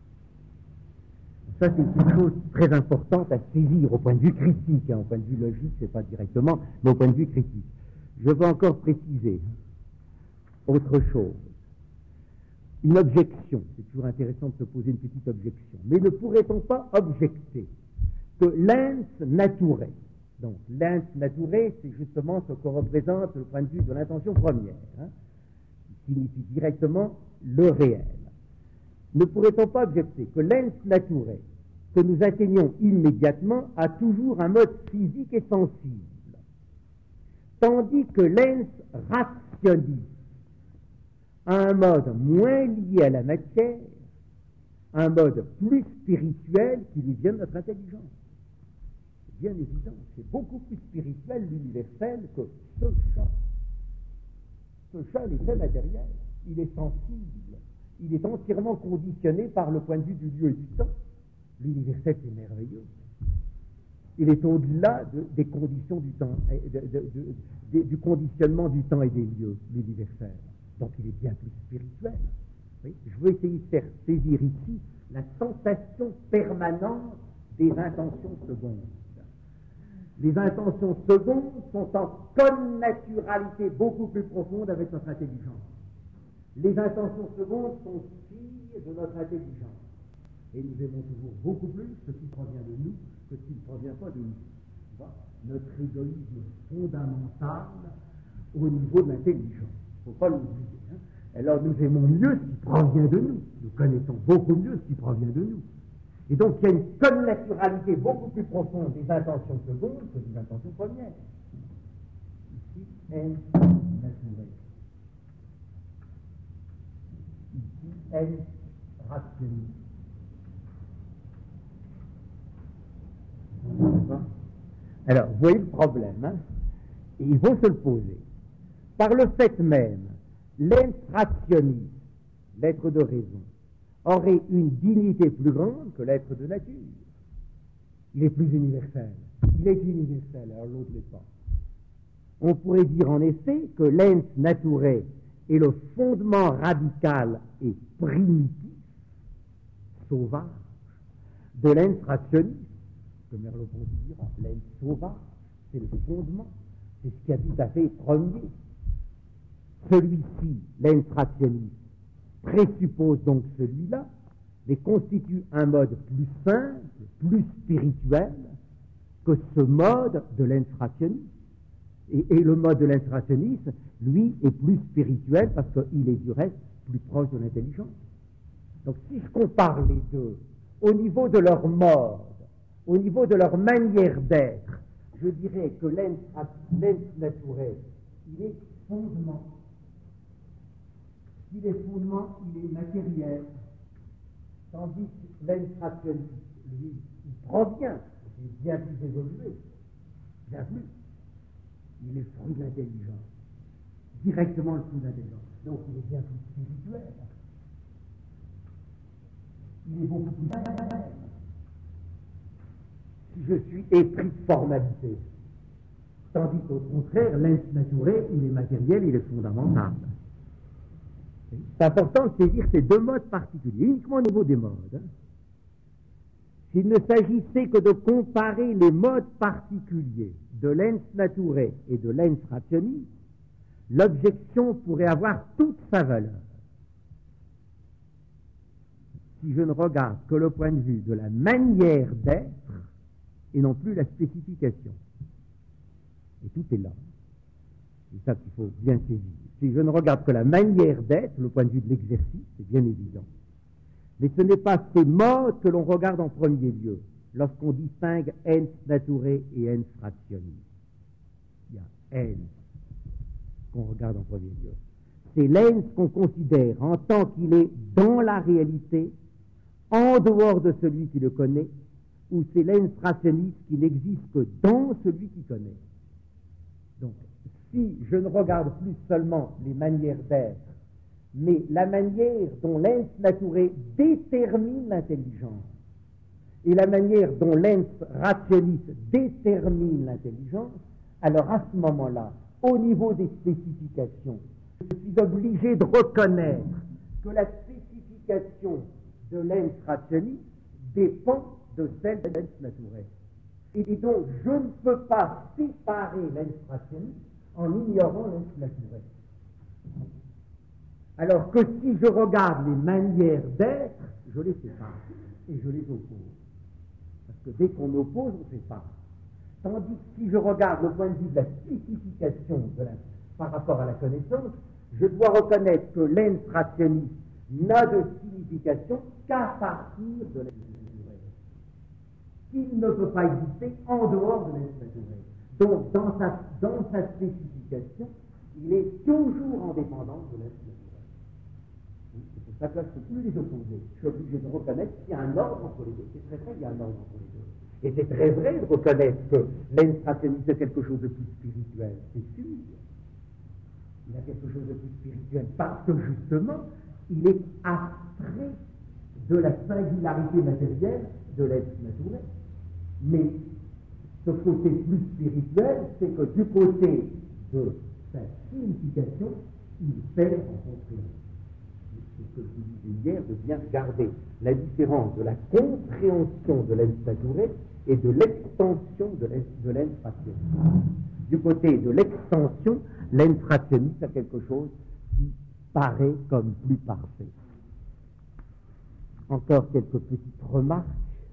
Ça, c'est une chose très importante à saisir au point de vue critique. Au point de vue logique, c'est pas directement, mais au point de vue critique. Je veux encore préciser autre chose. Une objection. C'est toujours intéressant de se poser une petite objection. Mais ne pourrait-on pas objecter que l'ens naturé, donc l'ens naturé, c'est justement ce que représente le point de vue de l'intention première, qui signifie directement le réel. Ne pourrait-on pas objecter que l'ens naturé que nous atteignons immédiatement a toujours un mode physique et sensible, tandis que l'ens rationis a un mode moins lié à la matière, un mode plus spirituel qui lui vient de notre intelligence. C'est bien évident, c'est beaucoup plus spirituel, l'universel, que ce chat. Ce chat, il est très matériel, il est sensible, il est entièrement conditionné par le point de vue du lieu et du temps. L'universel, c'est merveilleux. Il est au-delà des conditions du temps, du conditionnement du temps et des lieux, l'universel. Donc il est bien plus spirituel. Oui, je veux essayer de faire saisir ici la sensation permanente des intentions secondes. Les intentions secondes sont en connaturalité beaucoup plus profonde avec notre intelligence. Les intentions secondes sont filles de notre intelligence. Et nous aimons toujours beaucoup plus ce qui provient de nous que ce qui ne provient pas de nous. Notre égoïsme fondamental au niveau de l'intelligence. Il ne faut pas l'oublier. Hein. Alors nous aimons mieux ce qui provient de nous. Nous connaissons beaucoup mieux ce qui provient de nous. Et donc il y a une connaturalité beaucoup plus profonde des intentions secondes que des intentions premières. Ici, ens naturel. Ici, ens rationnel. Alors, vous voyez le problème, hein? Et il faut se le poser. Par le fait même, l'ens rationis, l'être de raison, aurait une dignité plus grande que l'être de nature. Il est plus universel. Il est universel, alors l'autre n'est pas. On pourrait dire en effet que l'ens naturae est le fondement radical et primitif, sauvage, de l'ens rationis, que Merleau-Ponty dira, l'ens sauvage, c'est le fondement, c'est ce qui a tout à fait premier. Celui-ci, l'ens rationis, présuppose donc celui-là, mais constitue un mode plus simple, plus spirituel que ce mode de l'ens rationis. Et le mode de l'ens rationis, lui, est plus spirituel parce qu'il est du reste plus proche de l'intelligence. Donc si je compare les deux, au niveau de leur mode, au niveau de leur manière d'être, je dirais que l'ens naturel, il est fondement. Il est fondement, il est matériel. Tandis que l'ens rationis, lui, il provient, il est bien plus évolué, bien plus. Il est le fruit de l'intelligence, directement le fruit de l'intelligence. Donc il est bien plus spirituel. Il est beaucoup plus matériel. Si je suis épris de formalité, tandis qu'au contraire, l'ens naturel, il est matériel, il est fondamental. C'est important de saisir ces deux modes particuliers, uniquement au niveau des modes. Hein. S'il ne s'agissait que de comparer les modes particuliers de l'ens naturel et de l'ens rationis, l'objection pourrait avoir toute sa valeur. Si je ne regarde que le point de vue de la manière d'être et non plus la spécification. Et tout est là. C'est ça qu'il faut bien saisir. Si je ne regarde que la manière d'être, le point de vue de l'exercice, c'est bien évident. Mais ce n'est pas ces modes que l'on regarde en premier lieu, lorsqu'on distingue ens naturel et ens rationis. Il y a ens qu'on regarde en premier lieu. C'est l'ens qu'on considère en tant qu'il est dans la réalité, en dehors de celui qui le connaît, ou c'est l'ens rationis qui n'existe que dans celui qui connaît. Donc, si je ne regarde plus seulement les manières d'être, mais la manière dont l'ens naturel détermine l'intelligence, et la manière dont l'ens rationis détermine l'intelligence, alors à ce moment-là, au niveau des spécifications, je suis obligé de reconnaître que la spécification de l'ens rationis dépend de celle de l'ens naturel. Et donc, je ne peux pas séparer l'ens rationis en ignorant l'ens naturel. Alors que si je regarde les manières d'être, je les sépare et je les oppose. Parce que dès qu'on oppose, on sépare. Tandis que si je regarde le point de vue de la spécification par rapport à la connaissance, je dois reconnaître que l'ens rationis n'a de signification qu'à partir de l'ens naturel. qu'il ne peut pas exister en dehors de l'être naturel. Donc, dans sa spécification, il est toujours en dépendance de l'être naturel. C'est pour ça que là, je ne peux plus les opposer. Je suis obligé de reconnaître qu'il y a un ordre entre les deux. C'est très vrai, il y a un ordre entre les deux. Et c'est très vrai de reconnaître que l'intrationnisme est quelque chose de plus spirituel, c'est sûr. Il y a quelque chose de plus spirituel parce que justement, il est abstrait de la singularité matérielle de l'être naturel. Mais ce côté plus spirituel, c'est que du côté de sa signification, il perd en compréhension. C'est ce que je vous disais hier, de bien regarder la différence de la compréhension de l'être naturel et de l'extension de l'infrationniste. Du côté de l'extension, l'infrationniste a quelque chose qui paraît comme plus parfait. Encore quelques petites remarques.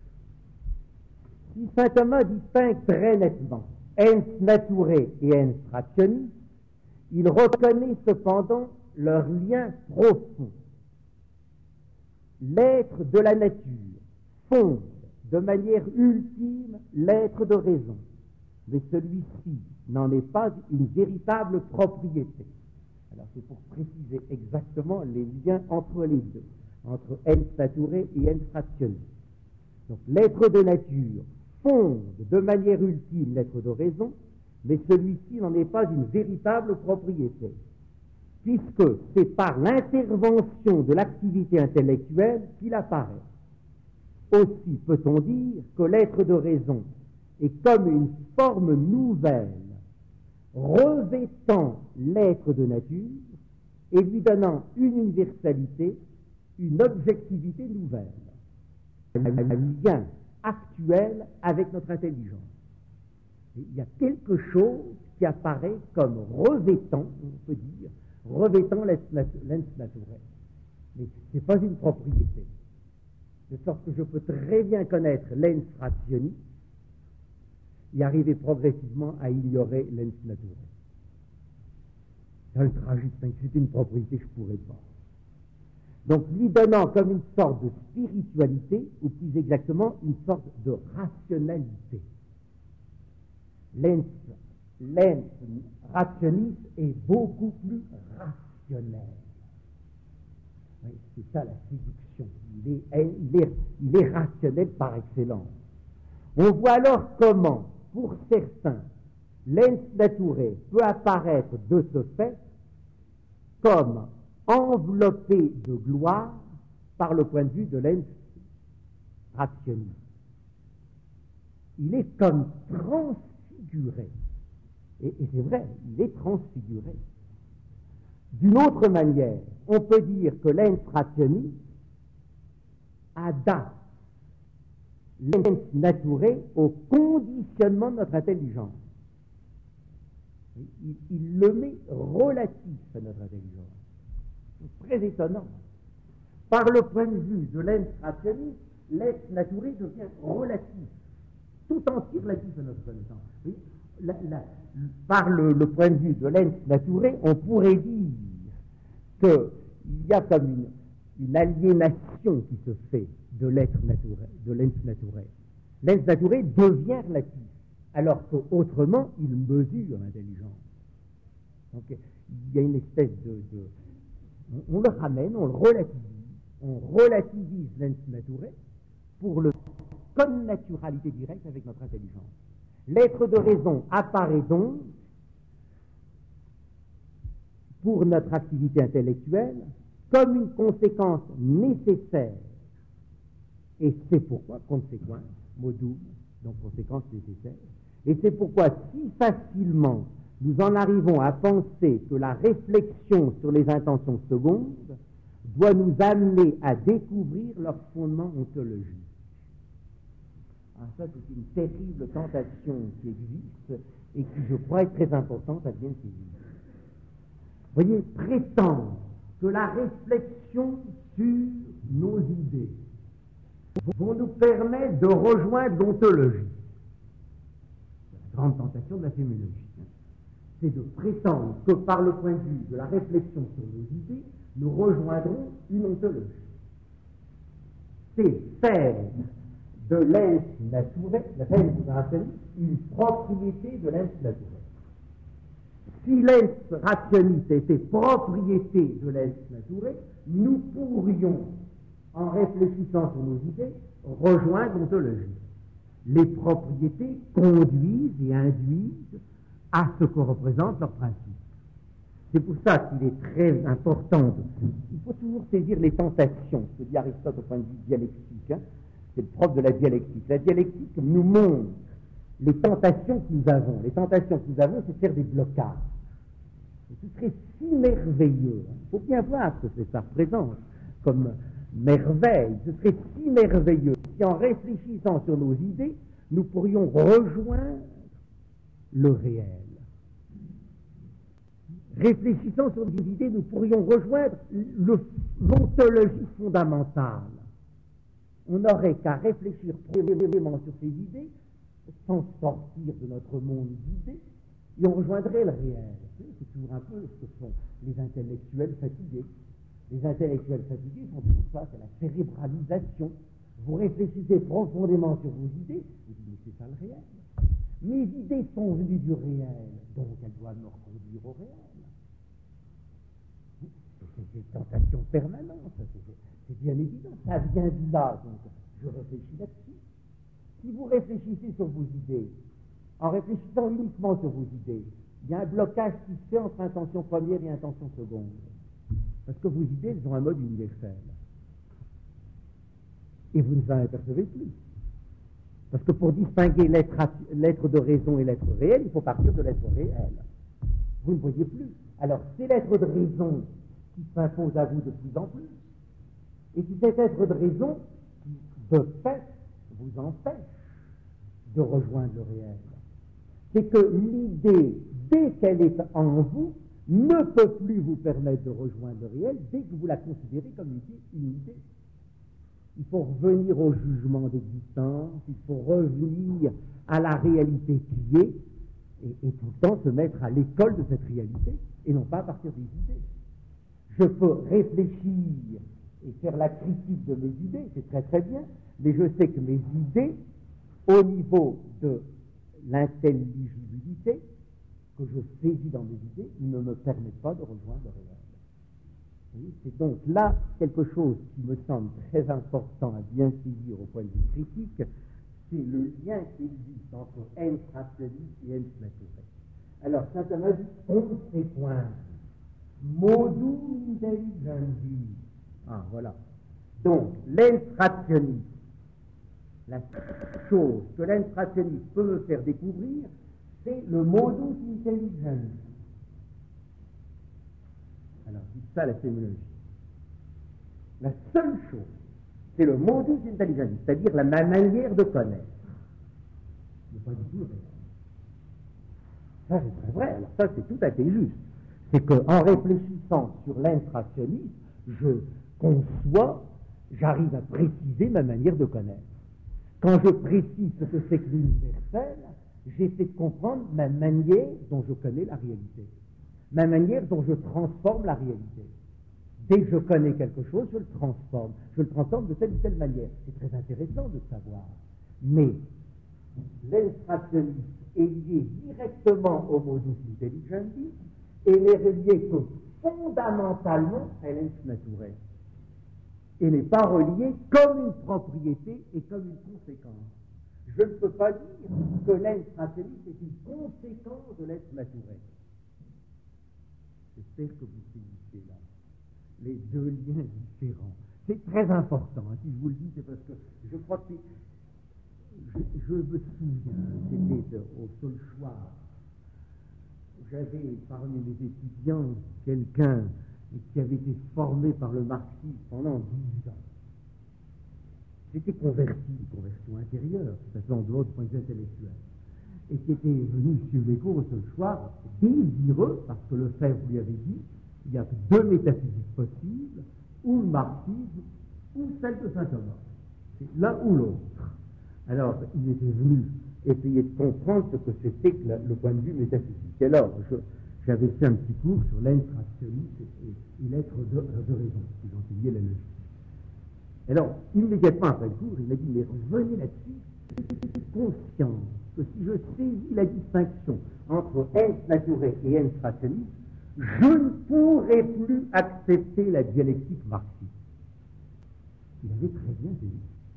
Si saint Thomas distingue très nettement ens naturé et ens rationis, il reconnaît cependant leur lien profond. L'être de la nature fonde de manière ultime l'être de raison, mais celui-ci n'en est pas une véritable propriété. Alors c'est pour préciser exactement les liens entre les deux, entre ens naturé et ens rationis. Donc l'être de nature fonde de manière ultime l'être de raison, mais celui-ci n'en est pas une véritable propriété, puisque c'est par l'intervention de l'activité intellectuelle qu'il apparaît. Aussi peut-on dire que l'être de raison est comme une forme nouvelle, revêtant l'être de nature et lui donnant une universalité, une objectivité nouvelle, un lien actuel avec notre intelligence. Il y a quelque chose qui apparaît comme revêtant, on peut dire, revêtant l'ens naturel. Mais ce n'est pas une propriété. De sorte que je peux très bien connaître l'ens rationis et arriver progressivement à ignorer l'ens naturel. Dans le tragique, c'est une propriété, je ne pourrais pas. Donc, lui donnant comme une sorte de spiritualité, ou plus exactement, une sorte de rationalité. L'ens rationis est beaucoup plus rationnel. Oui, c'est ça la séduction. Il est rationnel par excellence. On voit alors comment, pour certains, l'ens naturé peut apparaître de ce fait comme enveloppé de gloire par le point de vue de l'ens rationis. Il est comme transfiguré. Et c'est vrai, il est transfiguré. D'une autre manière, on peut dire que l'ens rationis adapte l'ens naturé au conditionnement de notre intelligence. Il le met relatif à notre intelligence. C'est très étonnant. Par le point de vue de l'ens rationis, l'ens naturé devient relatif, tout entier relatif à notre connaissance. Oui, par le point de vue de l'ens naturé, on pourrait dire qu'il y a comme une aliénation qui se fait de l'être naturel, de l'ens naturel. L'ens naturel devient relatif, alors qu'autrement, il mesure l'intelligence. Donc, il y a une espèce on le ramène, on le relativise, on relativise l'ens naturel pour le comme naturalité directe avec notre intelligence. L'être de raison apparaît donc pour notre activité intellectuelle comme une conséquence nécessaire. Et c'est pourquoi, conséquence, mot double, donc conséquence nécessaire, et c'est pourquoi si facilement nous en arrivons à penser que la réflexion sur les intentions secondes doit nous amener à découvrir leur fondement ontologique. Alors ça, c'est une terrible tentation qui existe et qui, je crois, est très importante à bien saisir. Vous voyez, prétendre que la réflexion sur nos idées vont nous permettre de rejoindre l'ontologie. C'est la grande tentation de la féminologie. C'est de prétendre que par le point de vue de la réflexion sur nos idées, nous rejoindrons une ontologie. C'est faire de l'ens naturel, une propriété de l'ens naturel. Si l'ens rationis était propriété de l'ens naturel, nous pourrions, en réfléchissant sur nos idées, rejoindre l'ontologie. Les propriétés conduisent et induisent à ce que représente leur principe. C'est pour ça qu'il est très important. Il faut toujours saisir les tentations, ce que dit Aristote au point de vue dialectique. C'est le propre de la dialectique. La dialectique nous montre les tentations que nous avons. Les tentations que nous avons, c'est de faire des blocages. Et ce serait si merveilleux. Il faut bien voir ce que ça représente comme merveille. Ce serait si merveilleux si en réfléchissant sur nos idées, nous pourrions rejoindre le réel. Réfléchissant sur nos idées, nous pourrions rejoindre l'ontologie fondamentale. On n'aurait qu'à réfléchir profondément sur ces idées, sans sortir de notre monde d'idées, et on rejoindrait le réel. C'est toujours un peu ce que font les intellectuels fatigués. Les intellectuels fatigués font toujours ça, c'est la cérébralisation. Vous réfléchissez profondément sur vos idées, vous dites, mais c'est ça le réel. Mes idées sont venues du réel, donc elles doivent me reconduire au réel. C'est une tentation permanente, c'est bien évident, ça vient de là, donc je réfléchis là-dessus. Si vous réfléchissez sur vos idées, en réfléchissant uniquement sur vos idées, il y a un blocage qui se fait entre intention première et intention seconde. Parce que vos idées, elles ont un mode universel. Et vous ne vous en apercevez plus. Parce que pour distinguer l'être de raison et l'être réel, il faut partir de l'être réel. Vous ne voyez plus. Alors, c'est l'être de raison qui s'impose à vous de plus en plus. Et c'est cet être de raison qui, de fait, vous empêche de rejoindre le réel. C'est que l'idée, dès qu'elle est en vous, ne peut plus vous permettre de rejoindre le réel dès que vous la considérez comme une idée. Il faut revenir au jugement d'existence, il faut revenir à la réalité qui est, et tout le temps se mettre à l'école de cette réalité, et non pas à partir des idées. Je peux réfléchir et faire la critique de mes idées, c'est très très bien, mais je sais que mes idées, au niveau de l'intelligibilité que je saisis dans mes idées, ne me permettent pas de rejoindre le réel. Oui, c'est donc là quelque chose qui me semble très important à bien saisir au point de vue critique, c'est le lien qui existe entre ens rationis et ens naturel. Alors, saint Thomas dit conséquence, modum intelligendi. Ah, voilà. Donc, l'ens rationis, la chose que l'ens rationis peut me faire découvrir, c'est le modus intelligendi. Alors, c'est ça la sémiologie. La seule chose, c'est le modus intelligendi, c'est-à-dire ma manière de connaître. Ce n'est pas du tout vrai. Ça, c'est très vrai. Alors, ça, c'est tout à fait juste. C'est qu'en réfléchissant sur l'ens rationis, je conçois, j'arrive à préciser ma manière de connaître. Quand je précise ce que c'est que l'universel, j'essaie de comprendre ma manière dont je connais la réalité. Ma manière dont je transforme la réalité. Dès que je connais quelque chose, je le transforme. Je le transforme de telle ou telle manière. C'est très intéressant de savoir. Mais l'ens rationis est lié directement au modus intelligendi et n'est relié que fondamentalement à l'ens naturel. Et n'est pas relié comme une propriété et comme une conséquence. Je ne peux pas dire que l'ens rationis est une conséquence de l'ens naturel. J'espère que vous saisissez là les deux liens différents. C'est très important. Hein. Si je vous le dis, c'est parce que je crois que je me souviens, c'était au Solchoir, j'avais parmi mes étudiants quelqu'un qui avait été formé par le marxisme pendant 10 ans. J'étais converti, conversion intérieure, c'est-à-dire en dehors du point de vue intellectuel, et qui était venu suivre les cours au Solchoir, désireux, parce que le frère lui avait dit, il y a deux métaphysiques possibles, ou le marxisme, ou celle de saint Thomas. C'est l'un ou l'autre. Alors, il était venu essayer de comprendre ce que c'était que le point de vue métaphysique. Alors, j'avais fait un petit cours sur l'ens rationis et l'être de raison, qui j'enseignais la logique. Alors, immédiatement après le cours, il m'a dit, mais revenez là-dessus, j'ai conscience que si je saisis la distinction entre ens naturé et ens rationis, je ne pourrai plus accepter la dialectique marxiste. Il avait très bien saisi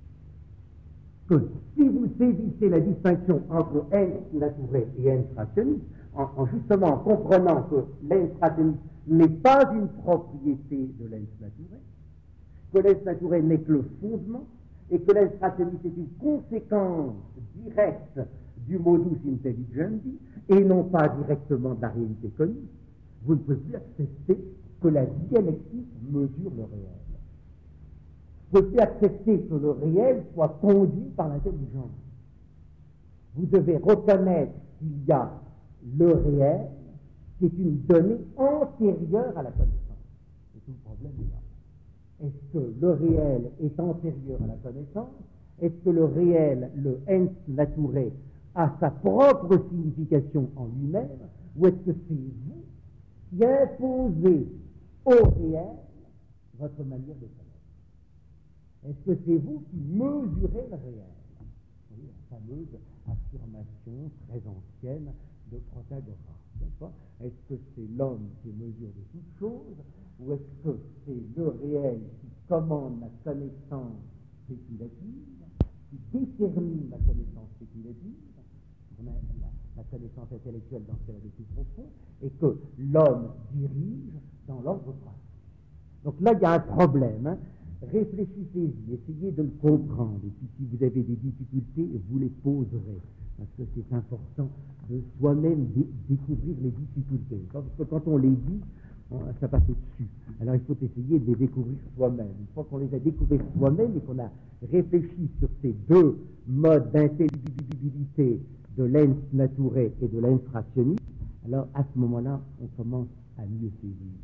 que si vous saisissez la distinction entre ens naturé et ens rationis, justement en comprenant que l'ens rationis n'est pas une propriété de l'ens naturé, que l'ens naturé n'est que le fondement, et que l'ens rationis est une conséquence directe du modus intelligendi, et non pas directement de la réalité connue, vous ne pouvez plus accepter que la dialectique mesure le réel. Vous ne pouvez plus accepter que le réel soit conduit par l'intelligence. Vous devez reconnaître qu'il y a le réel qui est une donnée antérieure à la connaissance. Et tout le problème est là. Est-ce que le réel est antérieur à la connaissance? Est-ce que le réel, le ens naturé, a sa propre signification en lui-même? Ou est-ce que c'est vous qui imposez au réel votre manière de connaître? Est-ce que c'est vous qui mesurez le réel? Oui, la fameuse affirmation très ancienne de Protagoras. Est-ce que c'est l'homme qui mesure de toutes choses, ou est-ce que c'est le réel qui commande la connaissance spéculative, qui détermine la connaissance spéculative, on a la connaissance intellectuelle dans ce cas-là de plus profond, et que l'homme dirige dans l'ordre pratique. Donc là, il y a un problème. Réfléchissez-y, essayez de le comprendre, et puis si vous avez des difficultés, vous les poserez, parce que c'est important de soi-même découvrir les difficultés. Parce que quand on les dit, ça passe au-dessus. Alors il faut essayer de les découvrir soi-même. Une fois qu'on les a découverts soi-même et qu'on a réfléchi sur ces deux modes d'intelligibilité de l'ens naturé et de l'ens rationis, alors à ce moment-là, on commence à mieux saisir.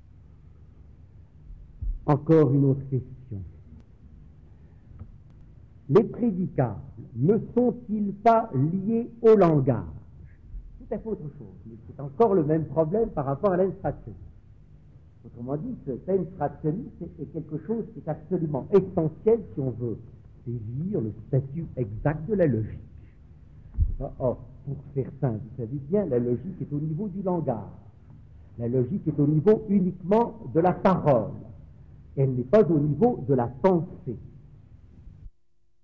Encore une autre question. Les prédicables ne sont-ils pas liés au langage? Tout à fait autre chose, mais c'est encore le même problème par rapport à l'ens rationis. Autrement dit, cet ens rationis est quelque chose qui est absolument essentiel si on veut saisir le statut exact de la logique. Or, pour certains, vous savez bien, la logique est au niveau du langage. La logique est au niveau uniquement de la parole. Elle n'est pas au niveau de la pensée.